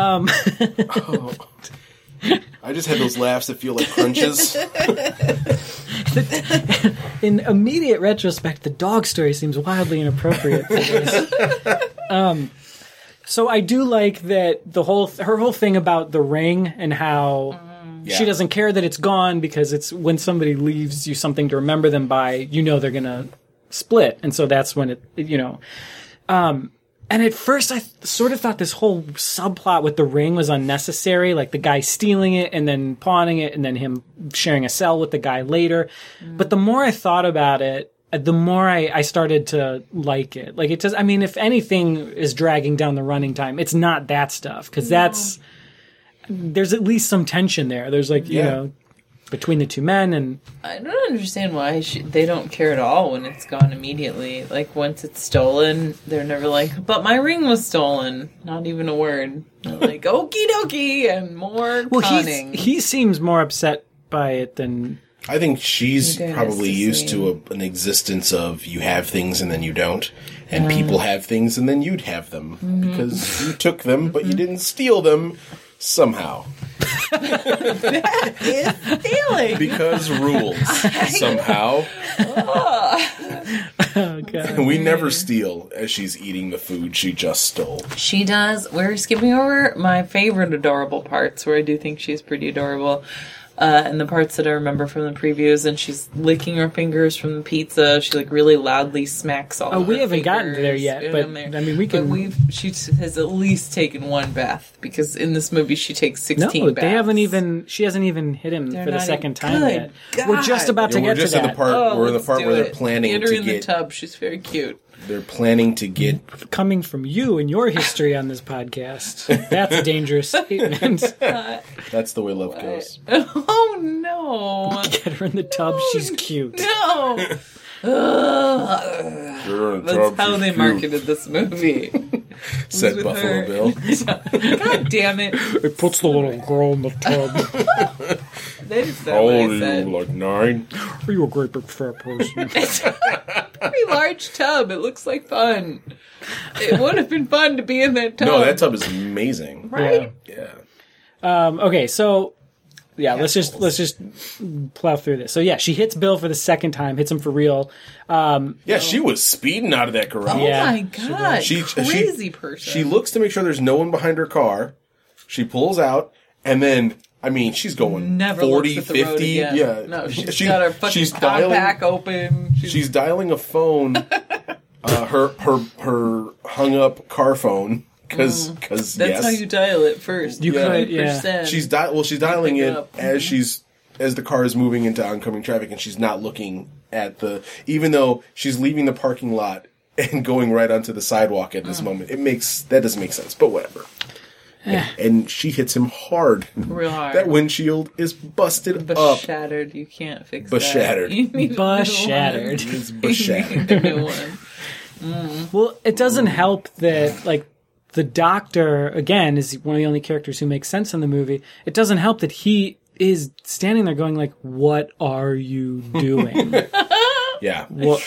I just had those laughs that feel like crunches.
In immediate retrospect, the dog story seems wildly inappropriate for this. So I do like that her whole thing about the ring and how she doesn't care that it's gone because it's when somebody leaves you something to remember them by, they're gonna split, and so that's when it. And at first, I sort of thought this whole subplot with the ring was unnecessary, like the guy stealing it and then pawning it and then him sharing a cell with the guy later. But the more I thought about it, the more I started to like it. Like it does. I mean, if anything is dragging down the running time, it's not that stuff because there's at least some tension there. There's like between the two men, and
I don't understand why they don't care at all when it's gone immediately. Like, once it's stolen, they're never like, but my ring was stolen. Not even a word. They're like, okie dokie, and more cunning.
He seems more upset by it than...
I think she's
Okay,
probably
that's
used
the
to an existence of you have things and then you don't. And people have things, and then you'd have them because you took them, but you didn't steal them somehow.
It's stealing.
Because rules somehow.
Oh, God.
We never steal as she's eating the food she just stole.
She does. We're skipping over my favorite adorable parts, where I do think she's pretty adorable. And the parts that I remember from the previews, and she's licking her fingers from the pizza. She like really loudly smacks all.
Oh,
of
we
her
haven't gotten
fingers
there yet,
in
but
there.
I mean, we can.
But she has at least taken one bath, because in this movie she takes 16
No,
baths.
they haven't even. She hasn't even hit him
They're
for the
not
second
even-
time
Good
yet. We're just
God.
about to
Yeah,
get
we're just
to
in the
that.
part.
Oh,
we're in the
let's
part
do
where they're
it.
planning
Get her
to
in
get.
the tub. She's very cute.
They're planning to get.
Coming from you and your history on this podcast, that's a dangerous statement.
That's the way love goes.
Oh no!
Get her in the tub. She's cute.
No. That's how they marketed this movie.
Said
with
Buffalo
her.
Bill.
God damn it!
It puts the little girl in the tub.
That is
How
not what
old
I
are
said.
you? Like 9?
Are you a great big fat person?
It's a pretty large tub. It looks like fun. It would have been fun to be in that tub.
No, that tub is amazing.
right?
Yeah.
Okay, so yeah, let's just plow through this. So yeah, she hits Bill for the second time, hits him for real.
Yeah, she was speeding out of that garage.
Oh
Yeah,
my god! Crazy person.
She looks to make sure there's no one behind her car. She pulls out, and then, I mean, she's going
never
40,
looks at the road
50.
again.
Yeah.
No, she's got her fucking
she's dialing,
compact open.
she's dialing a phone, her hung up car phone, because
That's
yes.
how you dial it first.
You could, yeah.
100%.
She's dialing
Pick it
it
up.
as the car is moving into oncoming traffic, and she's not looking at even though she's leaving the parking lot and going right onto the sidewalk at this moment. That doesn't make sense, but whatever. And she hits him hard.
real hard.
That windshield is busted
But
up.
shattered. You can't fix
But
that.
shattered.
You need a
But
new
shattered.
one.
It's
You
shattered.
need a new one.
Well, it doesn't help that like the doctor again is one of the only characters who makes sense in the movie. It doesn't help that he is standing there going like, "What are you doing?"
Yeah.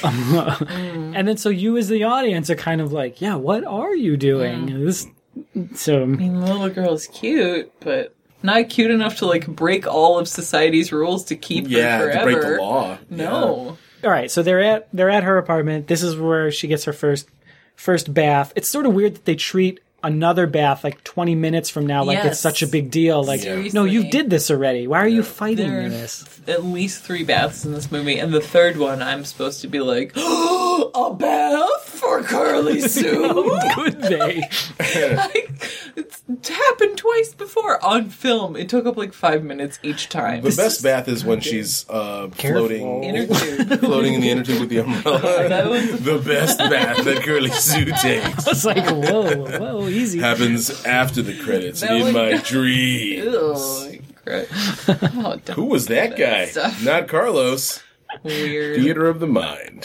And then so you as the audience are kind of like, "Yeah, what are you doing?" So
I mean, the little girl's cute, but not cute enough to like break all of society's rules to keep
Yeah,
her
to
forever.
break the law.
No.
all right, so they're at her apartment. This is where she gets her first bath. It's sort of weird that they treat another bath like 20 minutes from now like
Yes.
it's such a big deal. Like,
Seriously.
no, you did this already. Why are you fighting
There are
this?
at least 3 baths in this movie, and the third one I'm supposed to be like, a bath for Carly Sue?
Could they?
Like, it's happened twice before on film. It took up like 5 minutes each time.
The best bath is when she's floating
Inner tube.
floating in the inner tube with the umbrella.
That was
The best bath that Curly Sue takes
It's like, whoa, easy.
happens after the credits
That
in
one-
my dreams.
ew, crap. Oh, don't
Who was that guy?
stuff.
Not Carlos.
weird.
Theater of the mind.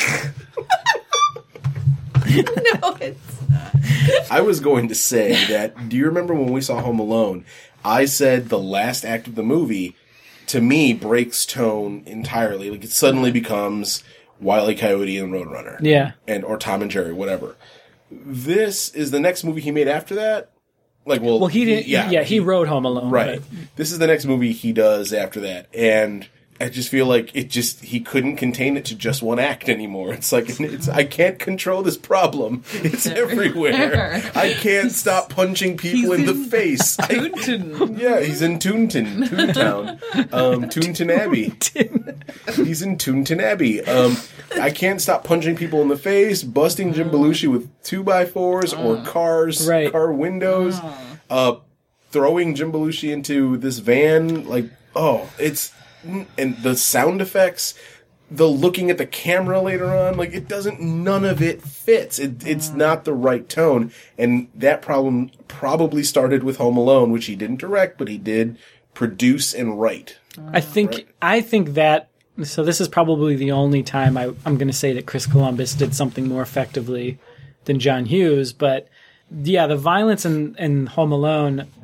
No, it's not.
I was going to say that, do you remember when we saw Home Alone? I said the last act of the movie, to me, breaks tone entirely. Like, it suddenly becomes Wile E. Coyote and Roadrunner.
Yeah.
Or Tom and Jerry, whatever. This is the next movie he made after that? Like, well,
He didn't. Yeah, he wrote Home Alone.
Right.
but-
This is the next movie he does after that. And I just feel like he couldn't contain it to just one act anymore. It's like, I can't contrl this problem. It's everywhere. I can't stop punching people
He's
in the
in
face.
Toonton.
Yeah, he's in Toontown. Toonton Abbey. He's in Toonton Abbey. I can't stop punching people in the face, busting Jim Belushi with 2x4s or cars,
Right.
car windows, throwing Jim Belushi into this van. Like, and the sound effects, the looking at the camera later on, like, none of it fits. It's not the right tone. And that problem probably started with Home Alone, which he didn't direct, but he did produce and write.
I think that. So this is probably the only time I'm going to say that Chris Columbus did something more effectively than John Hughes. But yeah, the violence in Home Alone,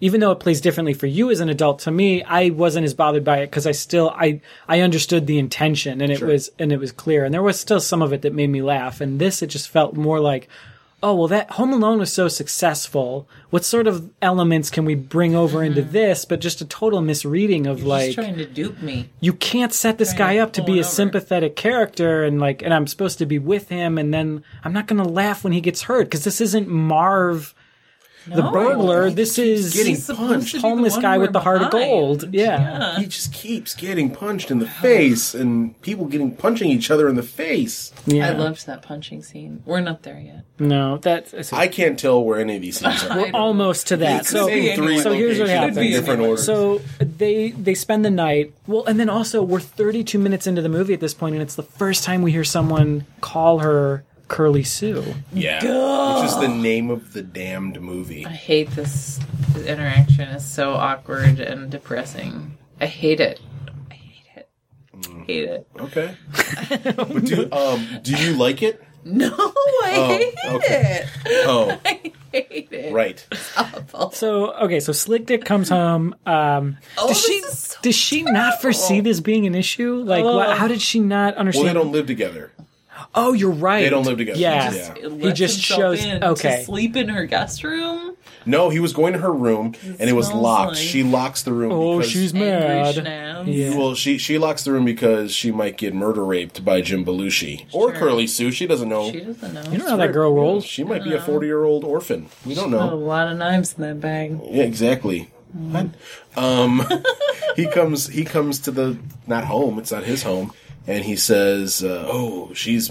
even though it plays differently for you as an adult, to me, I wasn't as bothered by it because I understood the intention and it was clear. And there was still some of it that made me laugh. And this, it just felt more like, oh, well, that Home Alone was so successful. What sort of elements can we bring over into this? But just a total misreading of
You're just trying to dupe me.
You can't set this guy up to be a sympathetic character and I'm supposed to be with him and then I'm not going to laugh when he gets hurt because this isn't Marv the burglar. This is
getting punched.
Homeless guy with the heart of gold. Yeah.
He just keeps getting punched in the face and people punching each other in the face.
Yeah.
I loved that punching scene. We're not there yet.
No, that's...
I can't tell where any of these scenes are.
We're almost to that. So here's what happens.
Different orders.
So they spend the night. Well, and then also we're 32 minutes into the movie at this point, and it's the first time we hear someone call her Curly Sue.
Yeah. Which is the name of the damned movie.
I hate this interaction. It's so awkward and depressing. I hate it. Hate it.
Okay. But do you like it?
No, I hate it.
Oh.
I hate it.
Right.
It's awful.
So Slick Dick comes home. Does she not foresee this being an issue? Like, how did she not understand?
Well, they don't live together.
Oh, you're right.
They don't live together.
Yeah. He just shows
to sleep in her guest room.
No, he was going to her room and it was locked. She locks the room.
Oh, she's mad.
Yeah. Well, she locks the room because she might get murder raped by Jim Belushi or Curly Sue. She doesn't know.
She doesn't know.
You know how that girl rolls.
She might be a 40-year-old orphan. We don't know.
A lot of knives in that bag.
Yeah, exactly. He comes to the not home. It's not his home. And he says, she's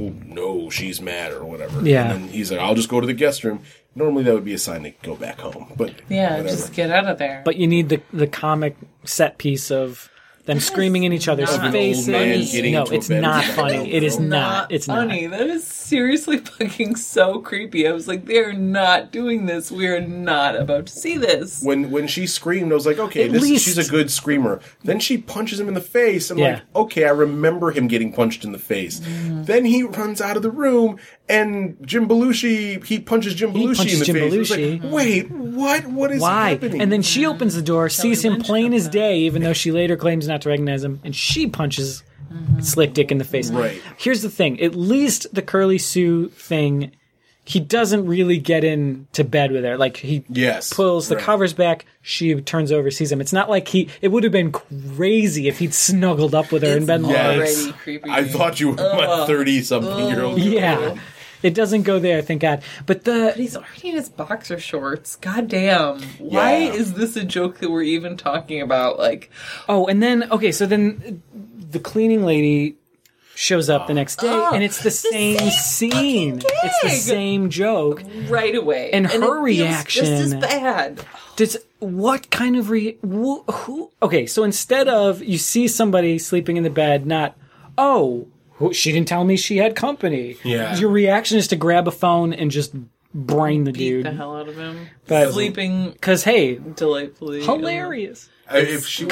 mad or whatever.
Yeah.
And then he's like, I'll just go to the guest room. Normally that would be a sign to go back home. But
yeah,
whatever.
just get out of there.
But you need the comic set piece of them screaming in each other's faces. No, it's not funny. It is not. It's
funny.
Not.
That is seriously fucking so creepy. I was like, they're not doing this. We are not about to see this.
When she screamed, I was like, okay, she's a good screamer. Then she punches him in the face. I'm like, okay, I remember him getting punched in the face. Then he runs out of the room, and Jim Belushi, he punches Jim Belushi in the face. I was like, wait, what? What is happening?
And then she opens the door, sees him plain as day, even though she later claims not to recognize him, and she punches Slick Dick in the face.
Right.
Here's the thing. At least the Curly Sue thing, he doesn't really get into bed with her. Like, he pulls the covers back, she turns over, sees him. It's not like it would have been crazy if he'd snuggled up with her and been like...
creepy.
I thought you were my 30-something-year-old.
Yeah. It doesn't go there, thank God. But
he's already in his boxer shorts. God damn. Why is this a joke that we're even talking about? Like,
and then the cleaning lady shows up the next day, and it's the same scene. It's the same joke
right away,
and her reaction
just as bad.
What kind of who? Okay, so instead of you see somebody sleeping in the bed, not she didn't tell me she had company.
Yeah.
Your reaction is to grab a phone and just brain the dude.
Beat the hell out of him.
But,
sleeping.
Because, hey.
Delightfully.
Hilarious.
If she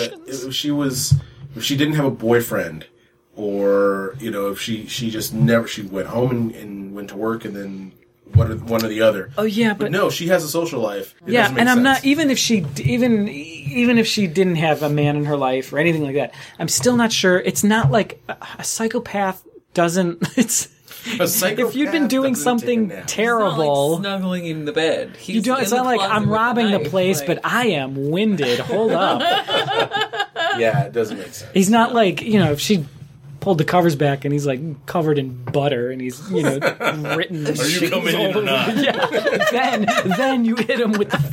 was if she didn't have a boyfriend, or, if she just never, she went home and went to work and then one or the other.
Oh yeah, but
no, she has a social life.
It and I'm sense. Not even if she didn't have a man in her life or anything like that. I'm still not sure. It's not like a psychopath doesn't. It's if you'd been doing something terrible,
it's not like snuggling in the bed.
You don't. It's not like I'm robbing the place, but I am winded. Hold up.
Yeah, it doesn't make sense.
He's not like if she pulled the covers back and he's like covered in butter and he's written.
Are you coming in or not?
Yeah. Then you hit him with the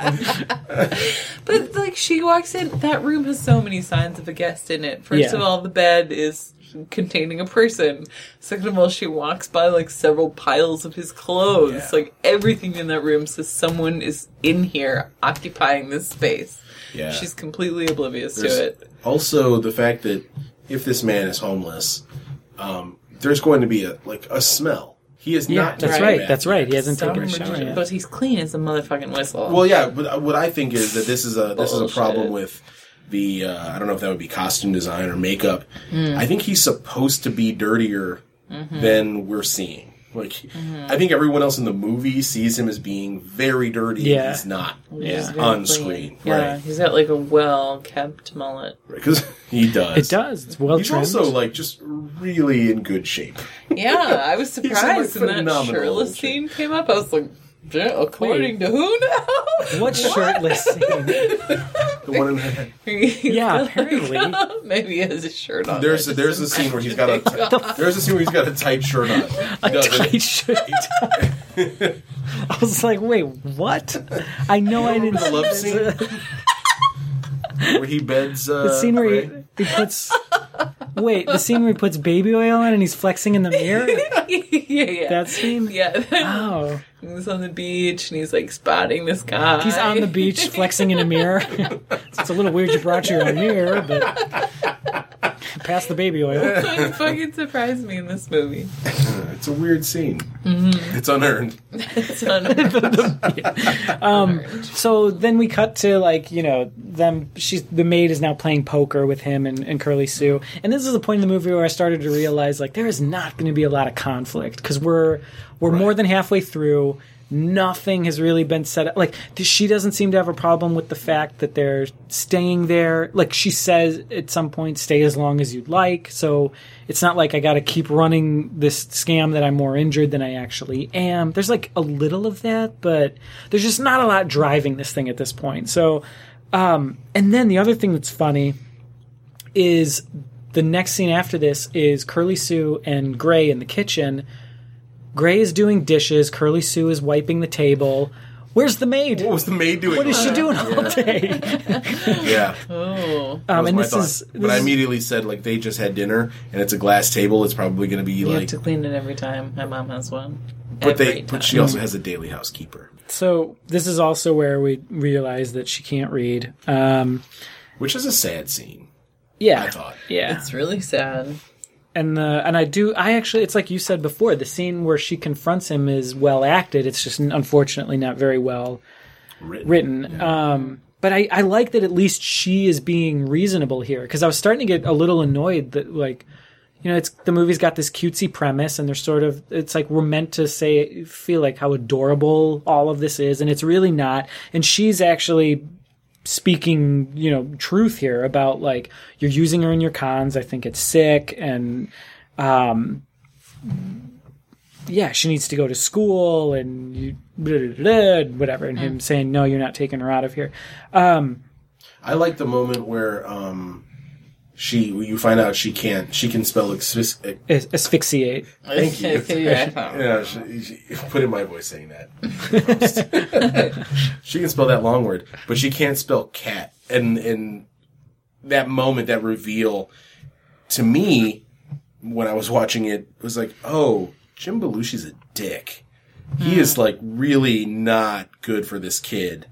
phone.
But like she walks in, that room has so many signs of a guest in it. First of all, the bed is containing a person. Second of all, she walks by like several piles of his clothes.
Yeah.
Like everything in that room says someone is in here occupying this space.
Yeah.
She's completely oblivious to it.
Also, the fact that if this man is homeless, there's going to be a smell. He is not.
That's right. That's right. He hasn't taken a shower yet.
But he's clean as a motherfucking whistle.
Well, yeah. But what I think is that this is a problem with the. I don't know if that would be costume design or makeup. I think he's supposed to be dirtier than we're seeing. Like, I think everyone else in the movie sees him as being very dirty.
Yeah.
And he's not.
He's very
On
clean.
screen.
Yeah,
Right.
he's got like a well-kept mullet.
Because he does.
It does. It's well
He's
trimmed.
also, like, just really in good shape.
Yeah, I was
He's,
surprised
like,
when that
phenomenal
shirtless
shape.
scene came up. I was like, according to who now?
What shirtless scene?
The one in the
Yeah, apparently.
Maybe he has his shirt on.
There's a scene where he's got a tight shirt on.
A tight shirt. I was like, wait, what? I know I didn't
The love scene where he beds.
The scene where
Ray?
he puts. Wait, the scene where he puts baby oil on and he's flexing in the mirror?
yeah.
That scene?
Yeah.
Oh.
He's on the beach and he's like spotting this guy.
He's on the beach flexing in a mirror. It's a little weird you brought your own mirror, but pass the baby oil.
It fucking surprised me in this movie.
It's a weird scene. Mm-hmm. It's unearned.
It's unearned.
So then we cut to the maid is now playing poker with him and Curly Sue. And this is the point in the movie where I started to realize like there is not going to be a lot of conflict because we're more than halfway through. Nothing has really been set up. Like, she doesn't seem to have a problem with the fact that they're staying there. Like, she says at some point, stay as long as you'd like. So it's not like I got to keep running this scam that I'm more injured than I actually am. There's like a little of that, but there's just not a lot driving this thing at this point. So, and then the other thing that's funny is the next scene after this is Curly Sue and Gray in the kitchen. Gray is doing dishes. Curly Sue is wiping the table. Where's the maid?
What was the maid doing?
What is she doing all day?
Yeah.
Oh.
That was
and
my
this
thought.
is
But I immediately said, like, they just had dinner, and it's a glass table. It's probably going to be,
You
like...
have to clean it every time. My mom has one.
But
Every
she also has a daily housekeeper.
so this is also where we realize that she can't read.
Which is a sad scene,
Yeah,
I thought.
yeah.
It's really sad.
And I actually, it's like you said before, the scene where she confronts him is well acted. It's just unfortunately not very well written.
Yeah.
But I like that at least she is being reasonable here because I was starting to get a little annoyed that like, the movie's got this cutesy premise and it's like we're meant to feel like how adorable all of this is, and it's really not. And she's actually speaking, truth here about like you're using her in your cons. I think it's sick, and she needs to go to school, and whatever. And him saying, "No, you're not taking her out of here."
I like the moment where you find out she can spell
Asphyxiate.
Thank you. Yeah, she put in my voice saying that. She can spell that long word, but she can't spell cat. And that moment, that reveal, to me, when I was watching it, was like, oh, Jim Belushi's a dick. He is like really not good for this kid.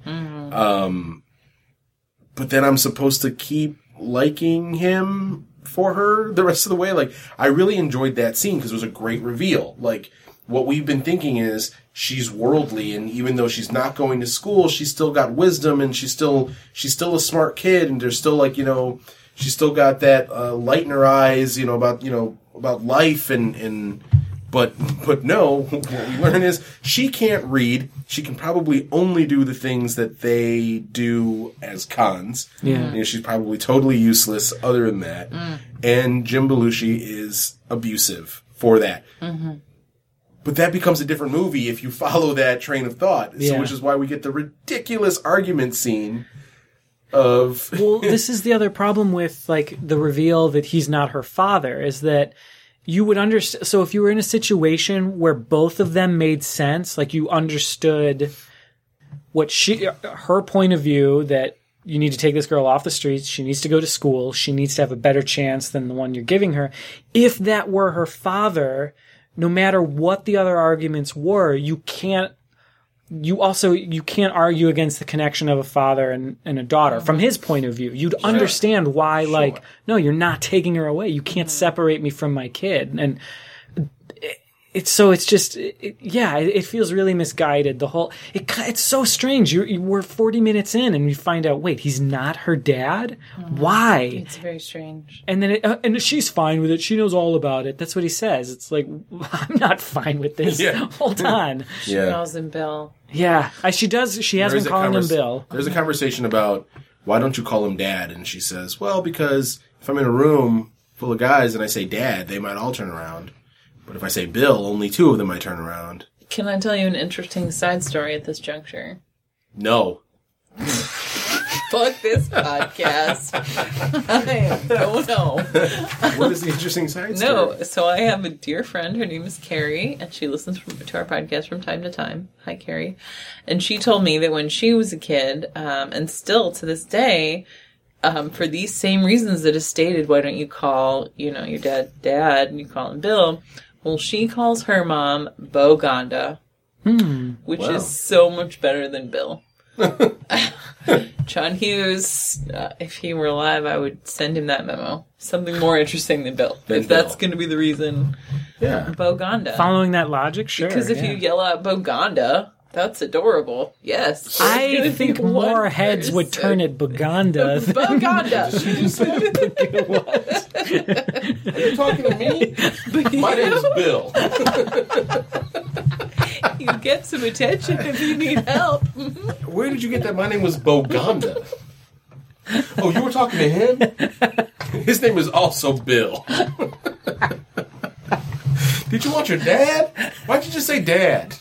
But then I'm supposed to keep liking him for her the rest of the way. Like, I really enjoyed that scene because it was a great reveal. Like, what we've been thinking is she's worldly, and even though she's not going to school, she's still got wisdom, and she's still a smart kid, and there's still like, she's still got that light in her eyes, about life but no, what we learn is she can't read. She can probably only do the things that they do as cons.
Yeah.
She's probably totally useless other than that. And Jim Belushi is abusive for that. Mm-hmm. But that becomes a different movie if you follow that train of thought.
Yeah.
So, which is why we get the ridiculous argument scene of...
Well, this is the other problem with like the reveal that he's not her father, is that you would understand. So if you were in a situation where both of them made sense, like you understood what her point of view, that you need to take this girl off the streets, she needs to go to school, she needs to have a better chance than the one you're giving her. If that were her father, no matter what the other arguments were, you can't argue against the connection of a father and a daughter. From his point of view, you'd understand why, like, no, you're not taking her away. You can't separate me from my kid. And it feels really misguided. The whole, it's so strange. We're 40 minutes in and we find out, wait, he's not her dad? Why?
It's very strange.
And then and she's fine with it. She knows all about it. That's what he says. It's like, I'm not fine with this.
Yeah.
Hold on.
She calls him Bill.
Yeah. She does. She has been calling him Bill.
There's a conversation about, why don't you call him Dad? And she says, well, because if I'm in a room full of guys and I say Dad, they might all turn around. But if I say Bill, only 2 of them might turn around.
Can I tell you an interesting side story at this juncture?
No.
Fuck this podcast. I am going home.
What is the interesting side story?
No, so I have a dear friend. Her name is Carrie, and she listens to our podcast from time to time. Hi, Carrie. And she told me that when she was a kid, and still to this day, for these same reasons that is stated, why don't you call, your dad, and you call him Bill? Well, she calls her mom Bogonda, which is so much better than Bill. John Hughes, if he were alive, I would send him that memo. Something more interesting than Bill. If that's going to be the reason.
Yeah.
Bogonda.
Following that logic, sure.
Because if you yell out Bogonda, that's adorable. Yes.
I think more heads would turn at Bogonda.
Bogonda.
Are you talking to me? My name is Bill.
You get some attention if you need help.
Where did you get that? My name was Bogonda. Oh, you were talking to him? His name is also Bill. Did you want your dad? Why'd you just say Dad?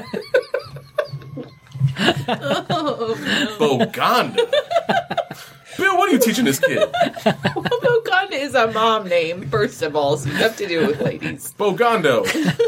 Bogonda. Bill, what are you teaching this kid?
Well, Bogonda is a mom name, first of all, so you have to do it with ladies.
Bogondo.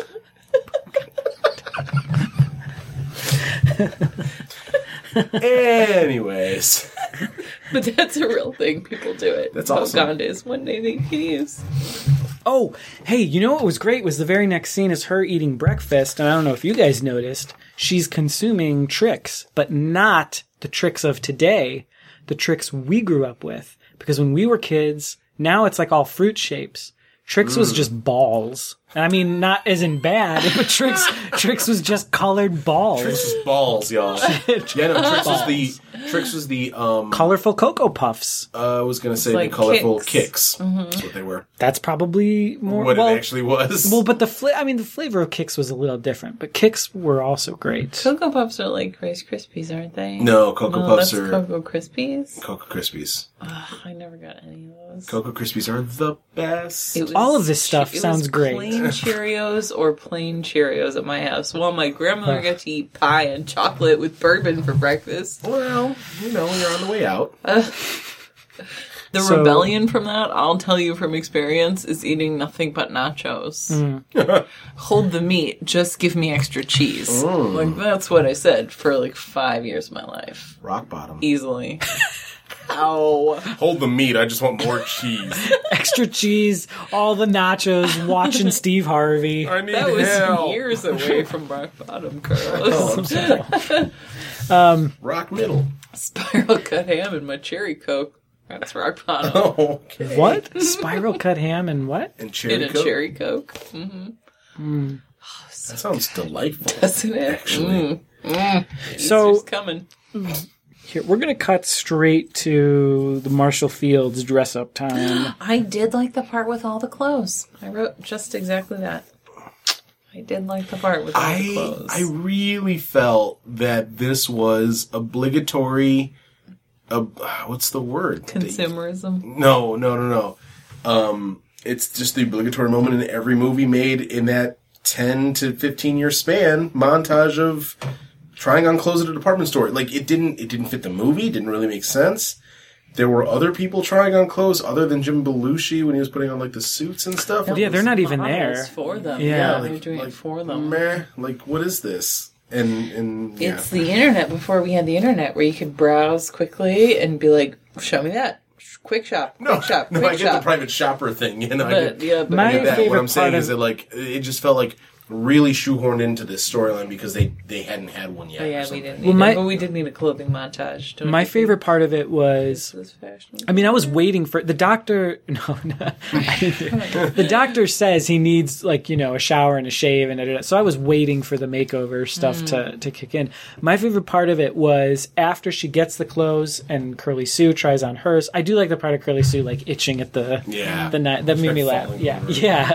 Anyways.
But that's a real thing. People do it.
That's awesome.
Bogonda is one name they can use.
Oh, hey, you know what was great was the very next scene is her eating breakfast, and I don't know if you guys noticed, she's consuming tricks, but not the tricks of today, the tricks we grew up with. Because when we were kids, now it's like all fruit shapes. Trix was just balls. I mean, not as in bad, but Trix was just colored balls.
Trix was balls, y'all. Yeah, no, Trix was the
colorful Cocoa Puffs.
I was going to say
like
the colorful
Kix.
Kix. That's what they were.
That's probably more
what it actually was.
Well, but the flavor of Kix was a little different, but Kix were also great.
Cocoa Puffs are like Rice Krispies, aren't they?
No, Cocoa Puffs are
Cocoa Krispies.
Cocoa Krispies.
I never got any of those.
Cocoa Krispies are the best.
All of this stuff sounds great.
Plain Cheerios or plain Cheerios at my house. Well, my grandmother got to eat pie and chocolate with bourbon for breakfast.
Well, you're on the way out.
The rebellion from that, I'll tell you from experience, is eating nothing but nachos. Hold the meat, just give me extra cheese. Like, that's what I said for like 5 years of my life.
Rock bottom.
Easily. Ow.
Hold the meat, I just want more cheese.
Extra cheese, all the nachos, watching Steve Harvey.
I need
That was
help.
years away from rock bottom, Carlos.
Oh, I'm sorry. Rock middle.
Spiral cut ham and my cherry Coke. That's rock bottom.
Oh, okay.
What? Spiral cut ham and what?
And cherry
In a
Coke?
cherry Coke. Mm-hmm.
That sounds delightful.
Doesn't it?
Actually.
So
Easter's coming.
here, we're going to cut straight to the Marshall Fields dress-up time.
I did like the part with all the clothes. I wrote just exactly that. I did like the part with all the clothes.
I really felt that this was obligatory. What's the word?
Consumerism.
No. It's just the obligatory moment in every movie made in that 10 to 15 year span montage of trying on clothes at a department store. Like it didn't fit the movie. It didn't really make sense. There were other people trying on clothes other than Jim Belushi when he was putting on like the suits and stuff.
Yeah, they're not even there.
Models for them.
Yeah.
They're doing it for them.
Meh, like what is this? And yeah.
It's the internet before we had the internet where you could browse quickly and be like, show me that. Quick shop. Quick shop.
I get the private shopper thing, you know.
But,
I get
My
that.
favorite
What I'm saying
part
is that like it just felt like really shoehorned into this storyline because they hadn't had one yet.
Oh, yeah,
or
we
something.
didn't need it, but we did need a clothing montage. Don't
My
you
favorite
think?
part of it was,
This fashion.
I mean, I was waiting for the doctor. No, I didn't. The doctor says he needs a shower and a shave, and so I was waiting for the makeover stuff to kick in. My favorite part of it was after she gets the clothes and Curly Sue tries on hers. I do like the part of Curly Sue itching at the night that made me laugh.
Falling
Yeah.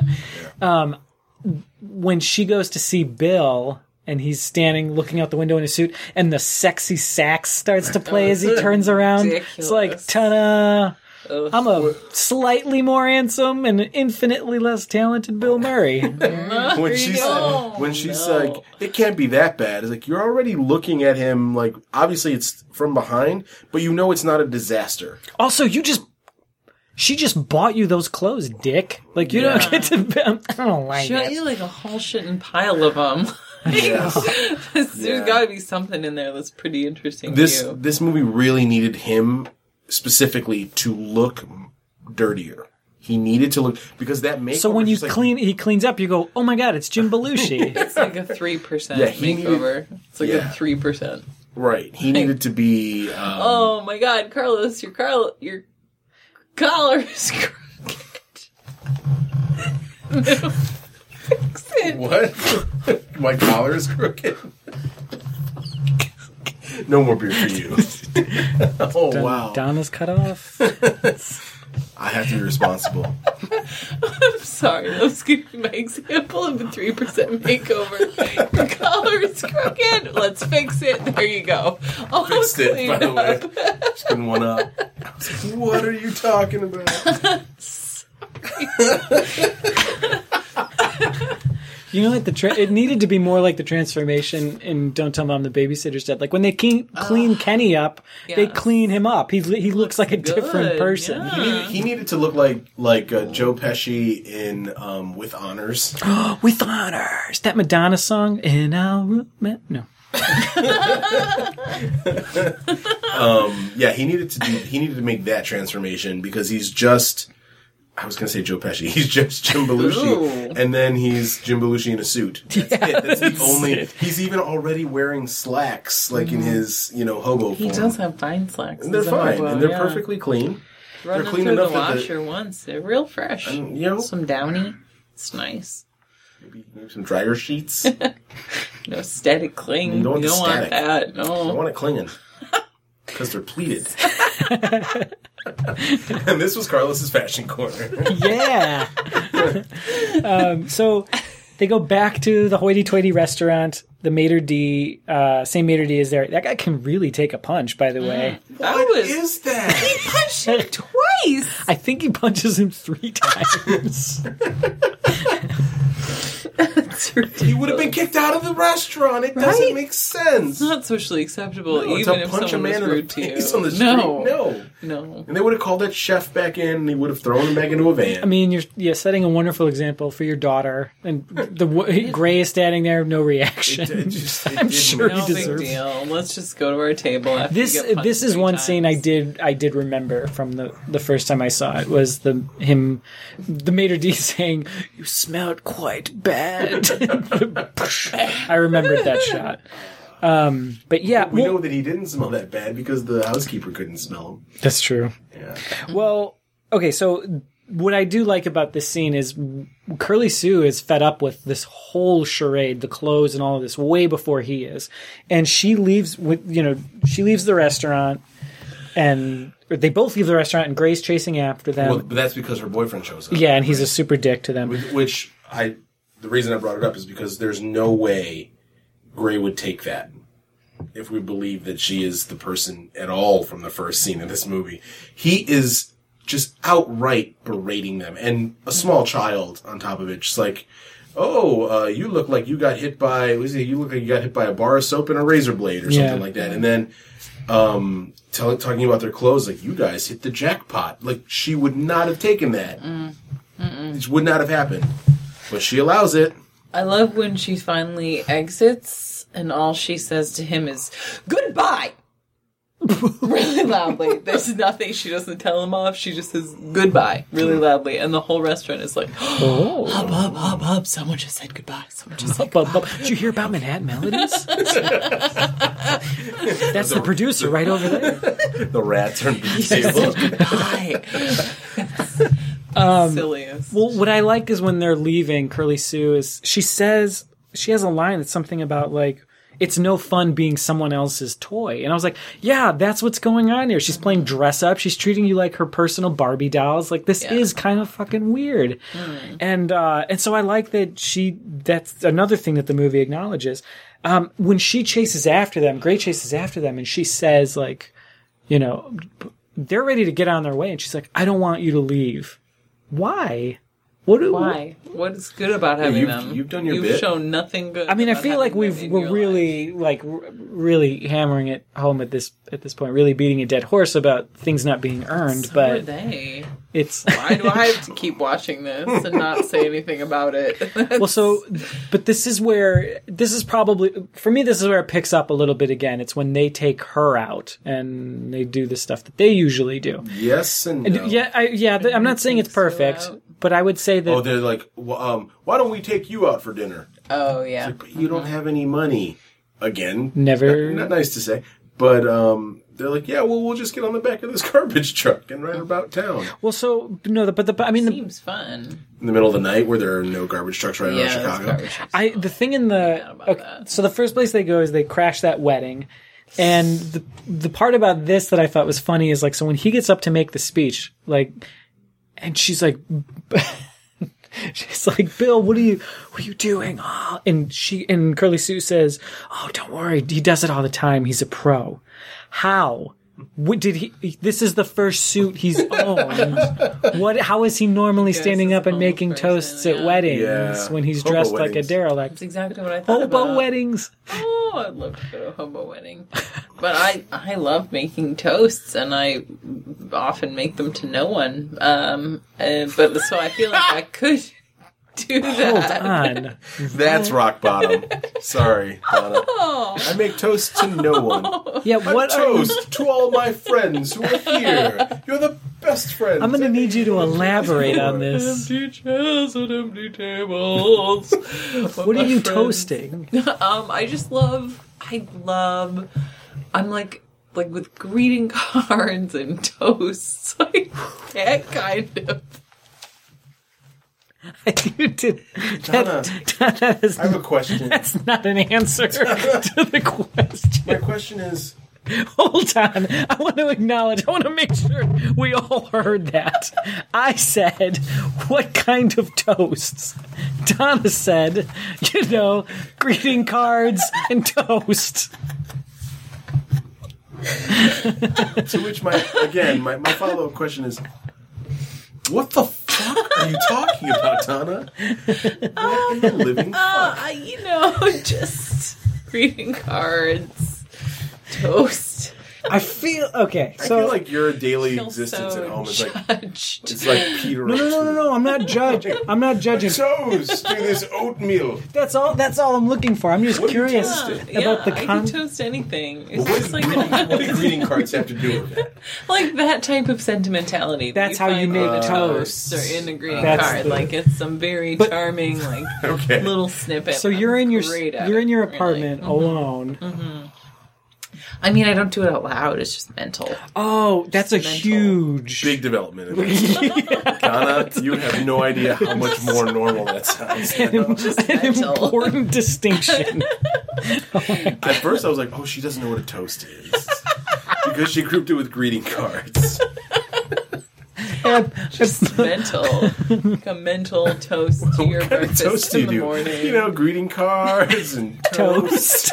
When she goes to see Bill. And he's standing, looking out the window in his suit, and the sexy sax starts to play as he turns around.
Ridiculous.
It's like, ta-da! I'm a slightly more handsome and infinitely less talented Bill Murray.
When she's like, it can't be that bad. It's like, you're already looking at him, obviously it's from behind, but you know it's not a disaster.
Also, she just bought you those clothes, dick. You don't get to. I don't like
She got
it.
you a whole shitting pile of them. There's got to be something in there that's pretty interesting.
This movie really needed him specifically to look dirtier. He needed to look because that makeup.
So when he cleans up, you go, "Oh my god, it's Jim Belushi."
It's like a 3% makeover. It's like a 3%.
Right. He needed to be.
Oh my god, Carlos, your collar is crooked. Fix it.
What? My collar is crooked. No more beer for you. Oh, wow.
Donna's cut off.
I have to be responsible.
I'm sorry, that was going to be my example of a 3% makeover. Your collar is crooked. Let's fix it. There you go. All
Fixed it, by the way.
up.
Just been one up. I was like, what are you talking about?
You know, it needed to be more like the transformation in Don't Tell Mom the Babysitter's Dead. When they clean Kenny up, they clean him up. He looks like a different person.
Yeah.
He needed to look like Joe Pesci in With Honors.
With honors. That Madonna song. In our room. No.
Yeah, he needed to make that transformation because he's just. I was going to say Joe Pesci. He's just Jim Belushi.
Ooh.
And then he's Jim Belushi in a suit. That's it. That's the only...
it.
He's even already wearing slacks, in his, hobo form.
He does have fine slacks.
And they're
as a
fine.
hobo,
And they're
yeah.
perfectly clean.
Run
They're
them
clean
through
enough
the
that
washer once. They're real fresh. Some Downy. It's nice.
Maybe some dryer sheets.
No static cling.
You don't want the
want
static.
that.
I
No.
want it clinging. Because they're pleated. And this was Carlos's fashion corner.
Yeah. So they go back to the hoity-toity restaurant. The maitre d', same maitre d' is there. That guy can really take a punch, by the way.
What is that?
He punched him twice.
I think he punches him 3 times.
He would have been kicked out of the restaurant. It doesn't
Right?
make sense.
It's not socially acceptable,
No,
even
to
if
punch a
someone was
man in
rude
the
to you.
face on the street. No. And they would have called that chef back in, and he would have thrown him back into a van.
I mean, you're setting a wonderful example for your daughter, and Gray is standing there, no reaction. I'm sure
No
he
big
deserves.
deal. Let's just go to our table after you get punched
This is
3
one
times.
scene I did remember from the first time I saw it was the maitre d' saying, "You smelled quite bad." I remembered that shot. But yeah,
we know that he didn't smell that bad because the housekeeper couldn't smell him.
that's true.
Yeah.
Well, okay, so what I do like about this scene is Curly Sue is fed up with this whole charade, the clothes and all of this, way before he is, and she leaves the restaurant, and or they both leave the restaurant, and Gray's chasing after them.
Well, but that's because her boyfriend shows up.
Yeah, and he's a super dick to them.
The reason I brought it up is because there's no way Gray would take that if we believe that she is the person at all from the first scene of this movie. He is just outright berating them, and a small child on top of it, just like, you look like you got hit by, you look like you got hit by a bar of soap and a razor blade or something like that. And then, talking about their clothes, like, you guys hit the jackpot. Like, she would not have taken that. It would not have happened. But she allows it.
I love when she finally exits and all she says to him is, "Goodbye!" really loudly. There's nothing. She doesn't tell him off. She just says goodbye really loudly. And the whole restaurant is like, hub, hub, hub, hub. Someone just said goodbye. Someone just said goodbye.
Did you hear about Manhattan Melodies? That's the producer right over there.
The rats are under the table.
Goodbye. Silliest.
Well, what I like is when they're leaving, Curly Sue she has a line that's something about like, it's no fun being someone else's toy. And I was like, yeah, that's what's going on here. She's playing dress up. She's treating you like her personal Barbie dolls. Like, this is kind of fucking weird. And so I like that that's another thing that the movie acknowledges. When she chases after them, Gray chases after them, and she says, like, you know, they're ready to get on their way. And she's like, I don't want you to leave. Why?
Why? What is good about having them?
You've done your bit.
You've shown nothing good.
I mean, I feel like we're really really hammering it home at this point, really beating a dead horse about things not being earned.
So
but
are they?
It's
why do I have to keep watching this and not say anything about it?
But this is where probably for me. This is where it picks up a little bit again. It's when they take her out and they do the stuff that they usually do.
Yes and no.
I'm not saying it's perfect, but I would say that.
Oh, they're like, well, why don't we take you out for dinner?
Oh, yeah.
Like, but you don't have any money. Again.
Never.
Not nice to say. But they're like, yeah, well, we'll just get on the back of this garbage truck and ride about town.
Well, so, no,
seems fun.
In the middle of the night where there are no garbage trucks right around Chicago.
The thing in so the first place they go is they crash that wedding. And the part about this that I thought was funny is like, so when he gets up to make the speech, like, and she's like, Bill, what are you doing? Oh, and Curly Sue says, oh, don't worry. He does it all the time. He's a pro. How? What did he? This is the first suit he's owned. How is he normally standing up and making toasts at weddings when he's dressed like a derelict?
That's exactly what I thought
Hobo weddings.
Oh, I'd love to go to a hobo wedding. But I love making toasts, and I often make them to no one. But so I feel like I could do that.
Hold on.
That's rock bottom. Sorry, Donna. I make toast to no one.
Yeah, what
toast to all my friends who are here. You're the best friends.
I'm going to need you to elaborate on this.
Empty chairs and empty tables.
What are you toasting?
I'm like with greeting cards and toasts, like that kind of.
You did.
Donna, I have a question.
That's not an answer to the question.
My question is...
Hold on. I want to make sure we all heard that. I said, what kind of toasts? Donna said, greeting cards and toast.
To which my follow-up question is, what the fuck are you talking about, Donna? What in the living fuck?
Just greeting cards, toast.
I feel okay.
I feel like your daily existence at home is like it's like Peter.
No. I'm not judging.
Toast to this oatmeal.
That's all I'm looking for. I'm just curious about the
I can toast anything. It's
Well,
just like
what do greeting cards have to do with that?
like that type of sentimentality.
That's how you make toast.
Or in a greeting card, like it's some very charming, little snippet.
So you're in your apartment alone.
Mm-hmm. I mean, I don't do it out loud. It's just mental.
Oh, that's a huge...
Big development in this. Donna, you have no idea how much more normal that sounds.
An important distinction.
At first I was like, oh, she doesn't know what a toast is. Because she grouped it with greeting cards.
Just mental. Like a mental toast to your breakfast in the morning.
Greeting cards and toast.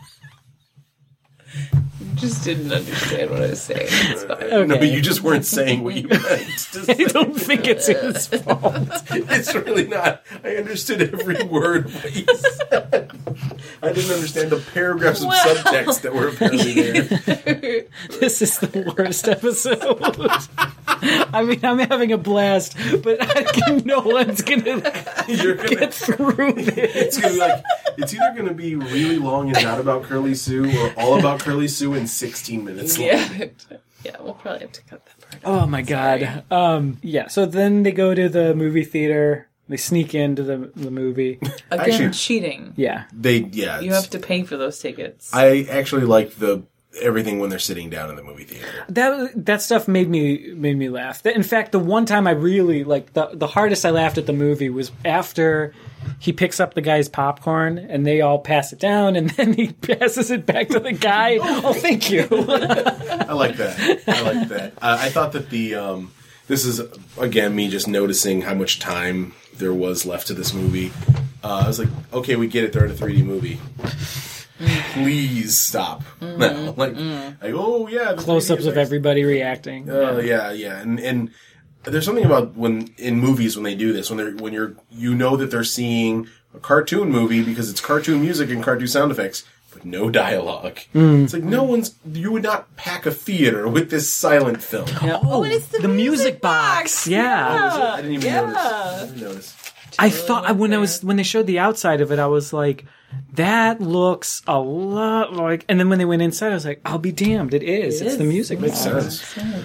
Just didn't understand what I was saying. It's fine.
Okay.
No, you just weren't saying what you meant.
I don't think it's his fault.
It's really not. I understood every word of what you said. I didn't understand the paragraphs of subtext that were apparently there.
This is the worst episode. I mean, I'm having a blast, but no one's gonna get through this.
It's gonna be like It's either going to be really long and not about Curly Sue, or all about Curly Sue in 16 minutes long.
Yeah, we'll probably have to cut that part out.
Oh my god. So then they go to the movie theater. They sneak into the movie.
Again,
Actually,
cheating.
Yeah.
You have to pay for those tickets.
I actually like everything when they're sitting down in the movie theater.
That stuff made me laugh. In fact, the one time I really the hardest I laughed at the movie was after he picks up the guy's popcorn and they all pass it down, and then he passes it back to the guy. Oh, thank you.
I like that. I thought that this is again me just noticing how much time there was left to this movie. I was like, okay, we get it. They're in a 3D movie. Please stop. No, oh yeah,
close-ups of everybody reacting.
Yeah, and there's something about when in movies when they do this when you know that they're seeing a cartoon movie because it's cartoon music and cartoon sound effects, but no dialogue. It's like you would not pack a theater with this silent film.
Yeah.
Oh, and it's the music box.
Yeah.
I didn't even notice.
I thought when they showed the outside of it, I was like, that looks a lot like. And then when they went inside, I was like, I'll be damned, it is. It's the music.
Makes sense.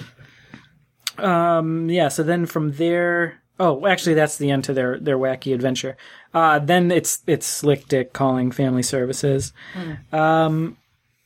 So then from there, actually that's the end to their wacky adventure. Then it's Slick Dick calling family services. And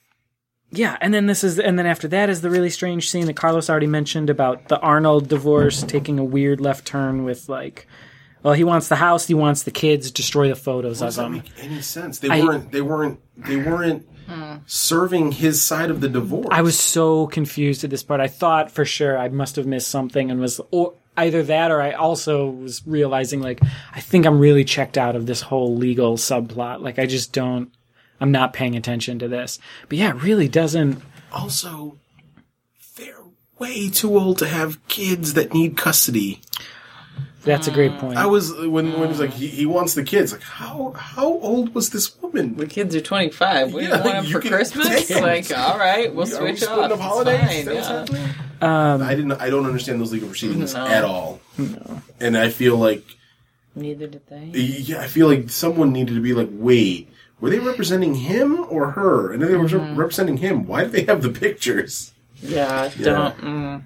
then after that is the really strange scene that Carlos already mentioned about the Arnold divorce taking a weird left turn with he wants the house, he wants the kids, destroy the photos of them.
Doesn't make any sense. They weren't serving his side of the divorce.
I was so confused at this part. I thought for sure I must have missed something and was either that or I also was realizing I think I'm really checked out of this whole legal subplot. I'm not paying attention to this. But yeah, it really doesn't.
Also, they're way too old to have kids that need custody.
That's a great point.
I was when it was like he wants the kids. Like how old was this woman?
The kids are 25. What do you want them for Christmas? All right, we'll switch off.
Up holidays.
Fine, yeah.
I don't understand those legal proceedings at all.
No.
And I feel like
neither did they.
Yeah, I feel like someone needed to be like, wait, were they representing him or her? And if they were representing him, why did they have the pictures?
Yeah, don't.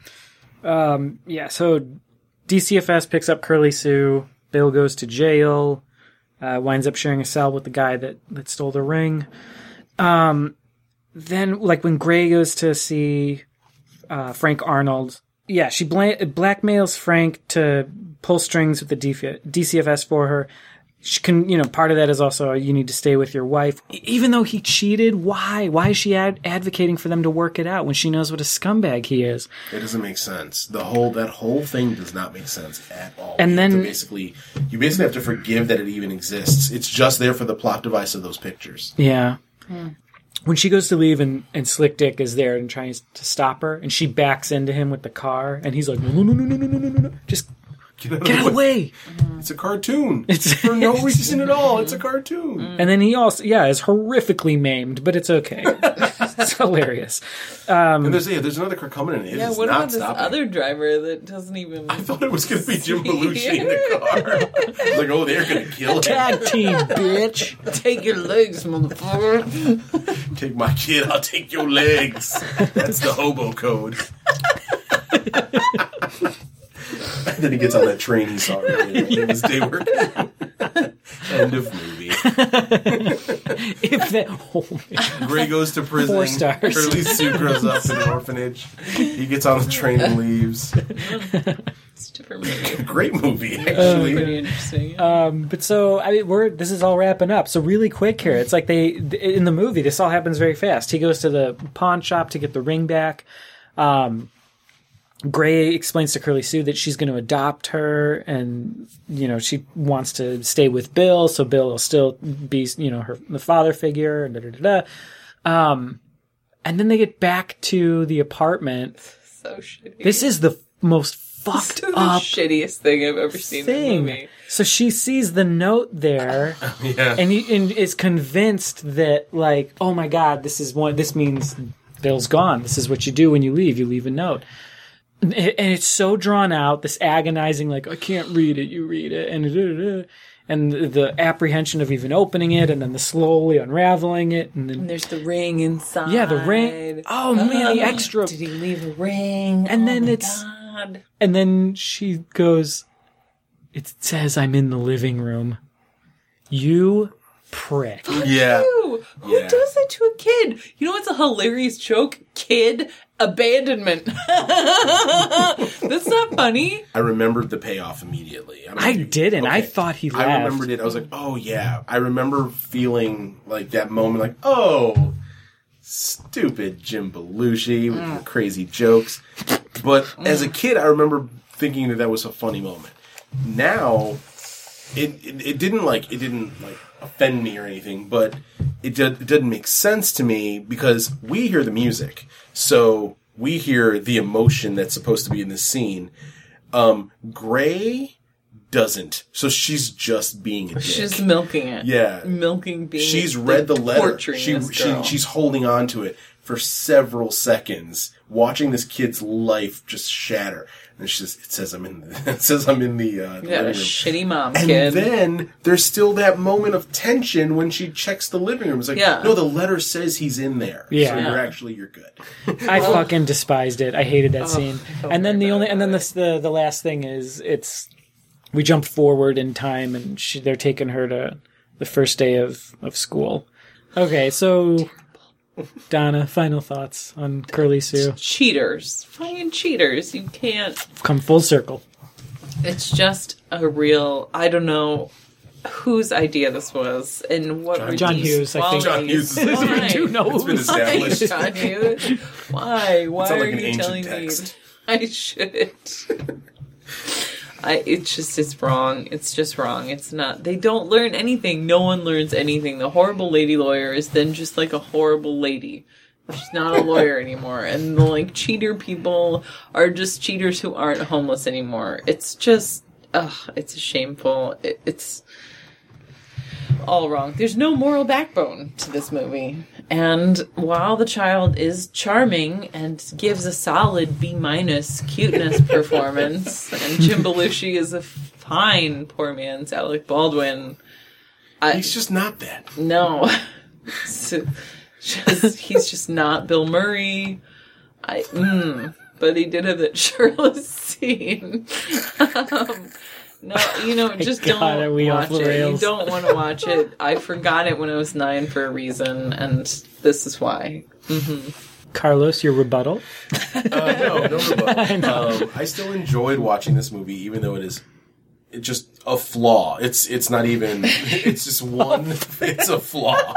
So DCFS picks up Curly Sue. Bill goes to jail. Winds up sharing a cell with the guy that stole the ring. Then, when Gray goes to see Frank Arnold, she blackmails Frank to pull strings with the DCFS for her. She can, part of that is also you need to stay with your wife. Even though he cheated, why? Why is she advocating for them to work it out when she knows what a scumbag he is?
It doesn't make sense. That whole thing does not make sense at all.
And then
you basically have to forgive that it even exists. It's just there for the plot device of those pictures.
Yeah. When she goes to leave and Slick Dick is there and tries to stop her, and she backs into him with the car, and he's like, no, just get away.
It's a cartoon. It's for no reason at all. It's a cartoon.
And then he also, is horrifically maimed, but it's okay. It's hilarious.
And there's another car coming in. It is
what
not
about this
stopping.
other driver that doesn't even...
I thought it was going to be Jim Belushi in the car. I was like, they're going to kill him.
Tag team, bitch.
Take your legs, motherfucker.
Take my kid, I'll take your legs. That's the hobo code. And then he gets on that train he saw earlier in his day work. End of movie. Gray goes to prison.
4 stars.
Curly Sue grows up in an orphanage. He gets on the train and leaves.
It's a different movie.
Great movie, actually.
Pretty interesting.
But so this is all wrapping up. So really quick here. It's like in the movie, this all happens very fast. He goes to the pawn shop to get the ring back. Gray explains to Curly Sue that she's going to adopt her, and she wants to stay with Bill, so Bill will still be the father figure. And then they get back to the apartment.
So shitty.
This is the most fucked up,
shittiest thing I've ever seen in a movie.
So she sees the note there, and is convinced that oh my god, this means Bill's gone. This is what you do when you leave. You leave a note. And it's so drawn out, this agonizing, I can't read it, you read it. And and the apprehension of even opening it, and then the slowly unraveling it, and then
And there's the ring inside.
yeah, the ring. Oh man, the extra.
Did he leave a ring?
And then
my
it's-
God.
And then she goes, "It says I'm in the living room." You prick.
Yeah.
Who
Yeah.
does that to a kid? You know what's a hilarious joke? Kid abandonment. That's not funny.
I remembered the payoff immediately. don't know
I
if you-
didn't. I
okay.
thought he
I
laughed.
remembered it. I was like, oh yeah. I remember feeling like that moment, like, oh, stupid Jim Belushi with your crazy jokes. But as a kid, I remember thinking that was a funny moment. Now, it didn't offend me or anything, but it didn't make sense to me because we hear the music, so we hear the emotion that's supposed to be in this scene. Gray doesn't, so she's just being a dick.
She's milking it.
Yeah.
Milking being.
She's read the letter.
Torturing this girl.
She's holding on to it for several seconds, watching this kid's life just shatter. And she says, "It says I'm in the
You got a
living room."
shitty mom,
And
kid.
then there's still that moment of tension when she checks the living room. It's like,
Yeah.
no, the letter says he's in there.
Yeah.
So
Yeah.
you're good.
I fucking despised it. I hated that scene.
don't
And then
worry
the only,
about
and then
it.
the last thing is we jump forward in time, and they're taking her to the first day of school. Okay, so Donna, final thoughts on Curly Sue.
Cheaters. Fucking cheaters. You can't.
Come full circle.
It's just a real. I don't know whose idea this was and what
John Hughes, I think.
John Hughes is
Why?
You know
It's been
who's-
established.
John Hughes? Why? Why
sounds
are
like an
you
ancient
telling
text.
me I shouldn't? It's wrong. It's just wrong. It's not. They don't learn anything. No one learns anything. The horrible lady lawyer is then just like a horrible lady. She's not a lawyer anymore. And the like cheater people are just cheaters who aren't homeless anymore. It's just, it's shameful. It's all wrong. There's no moral backbone to this movie. And while the child is charming and gives a solid B- cuteness performance, and Jim Belushi is a fine poor man's Alec Baldwin,
He's just not that.
no. He's just not Bill Murray. But he did have that shirtless scene. No, just
God, are
don't
we
watch
off the
it. You
rails?
don't want to watch it. I forgot it when I was 9 for a reason, and this is why.
Carlos, your rebuttal?
No rebuttal. I still enjoyed watching this movie, even though it's just a flaw. It's not even. It's just one. It's a flaw.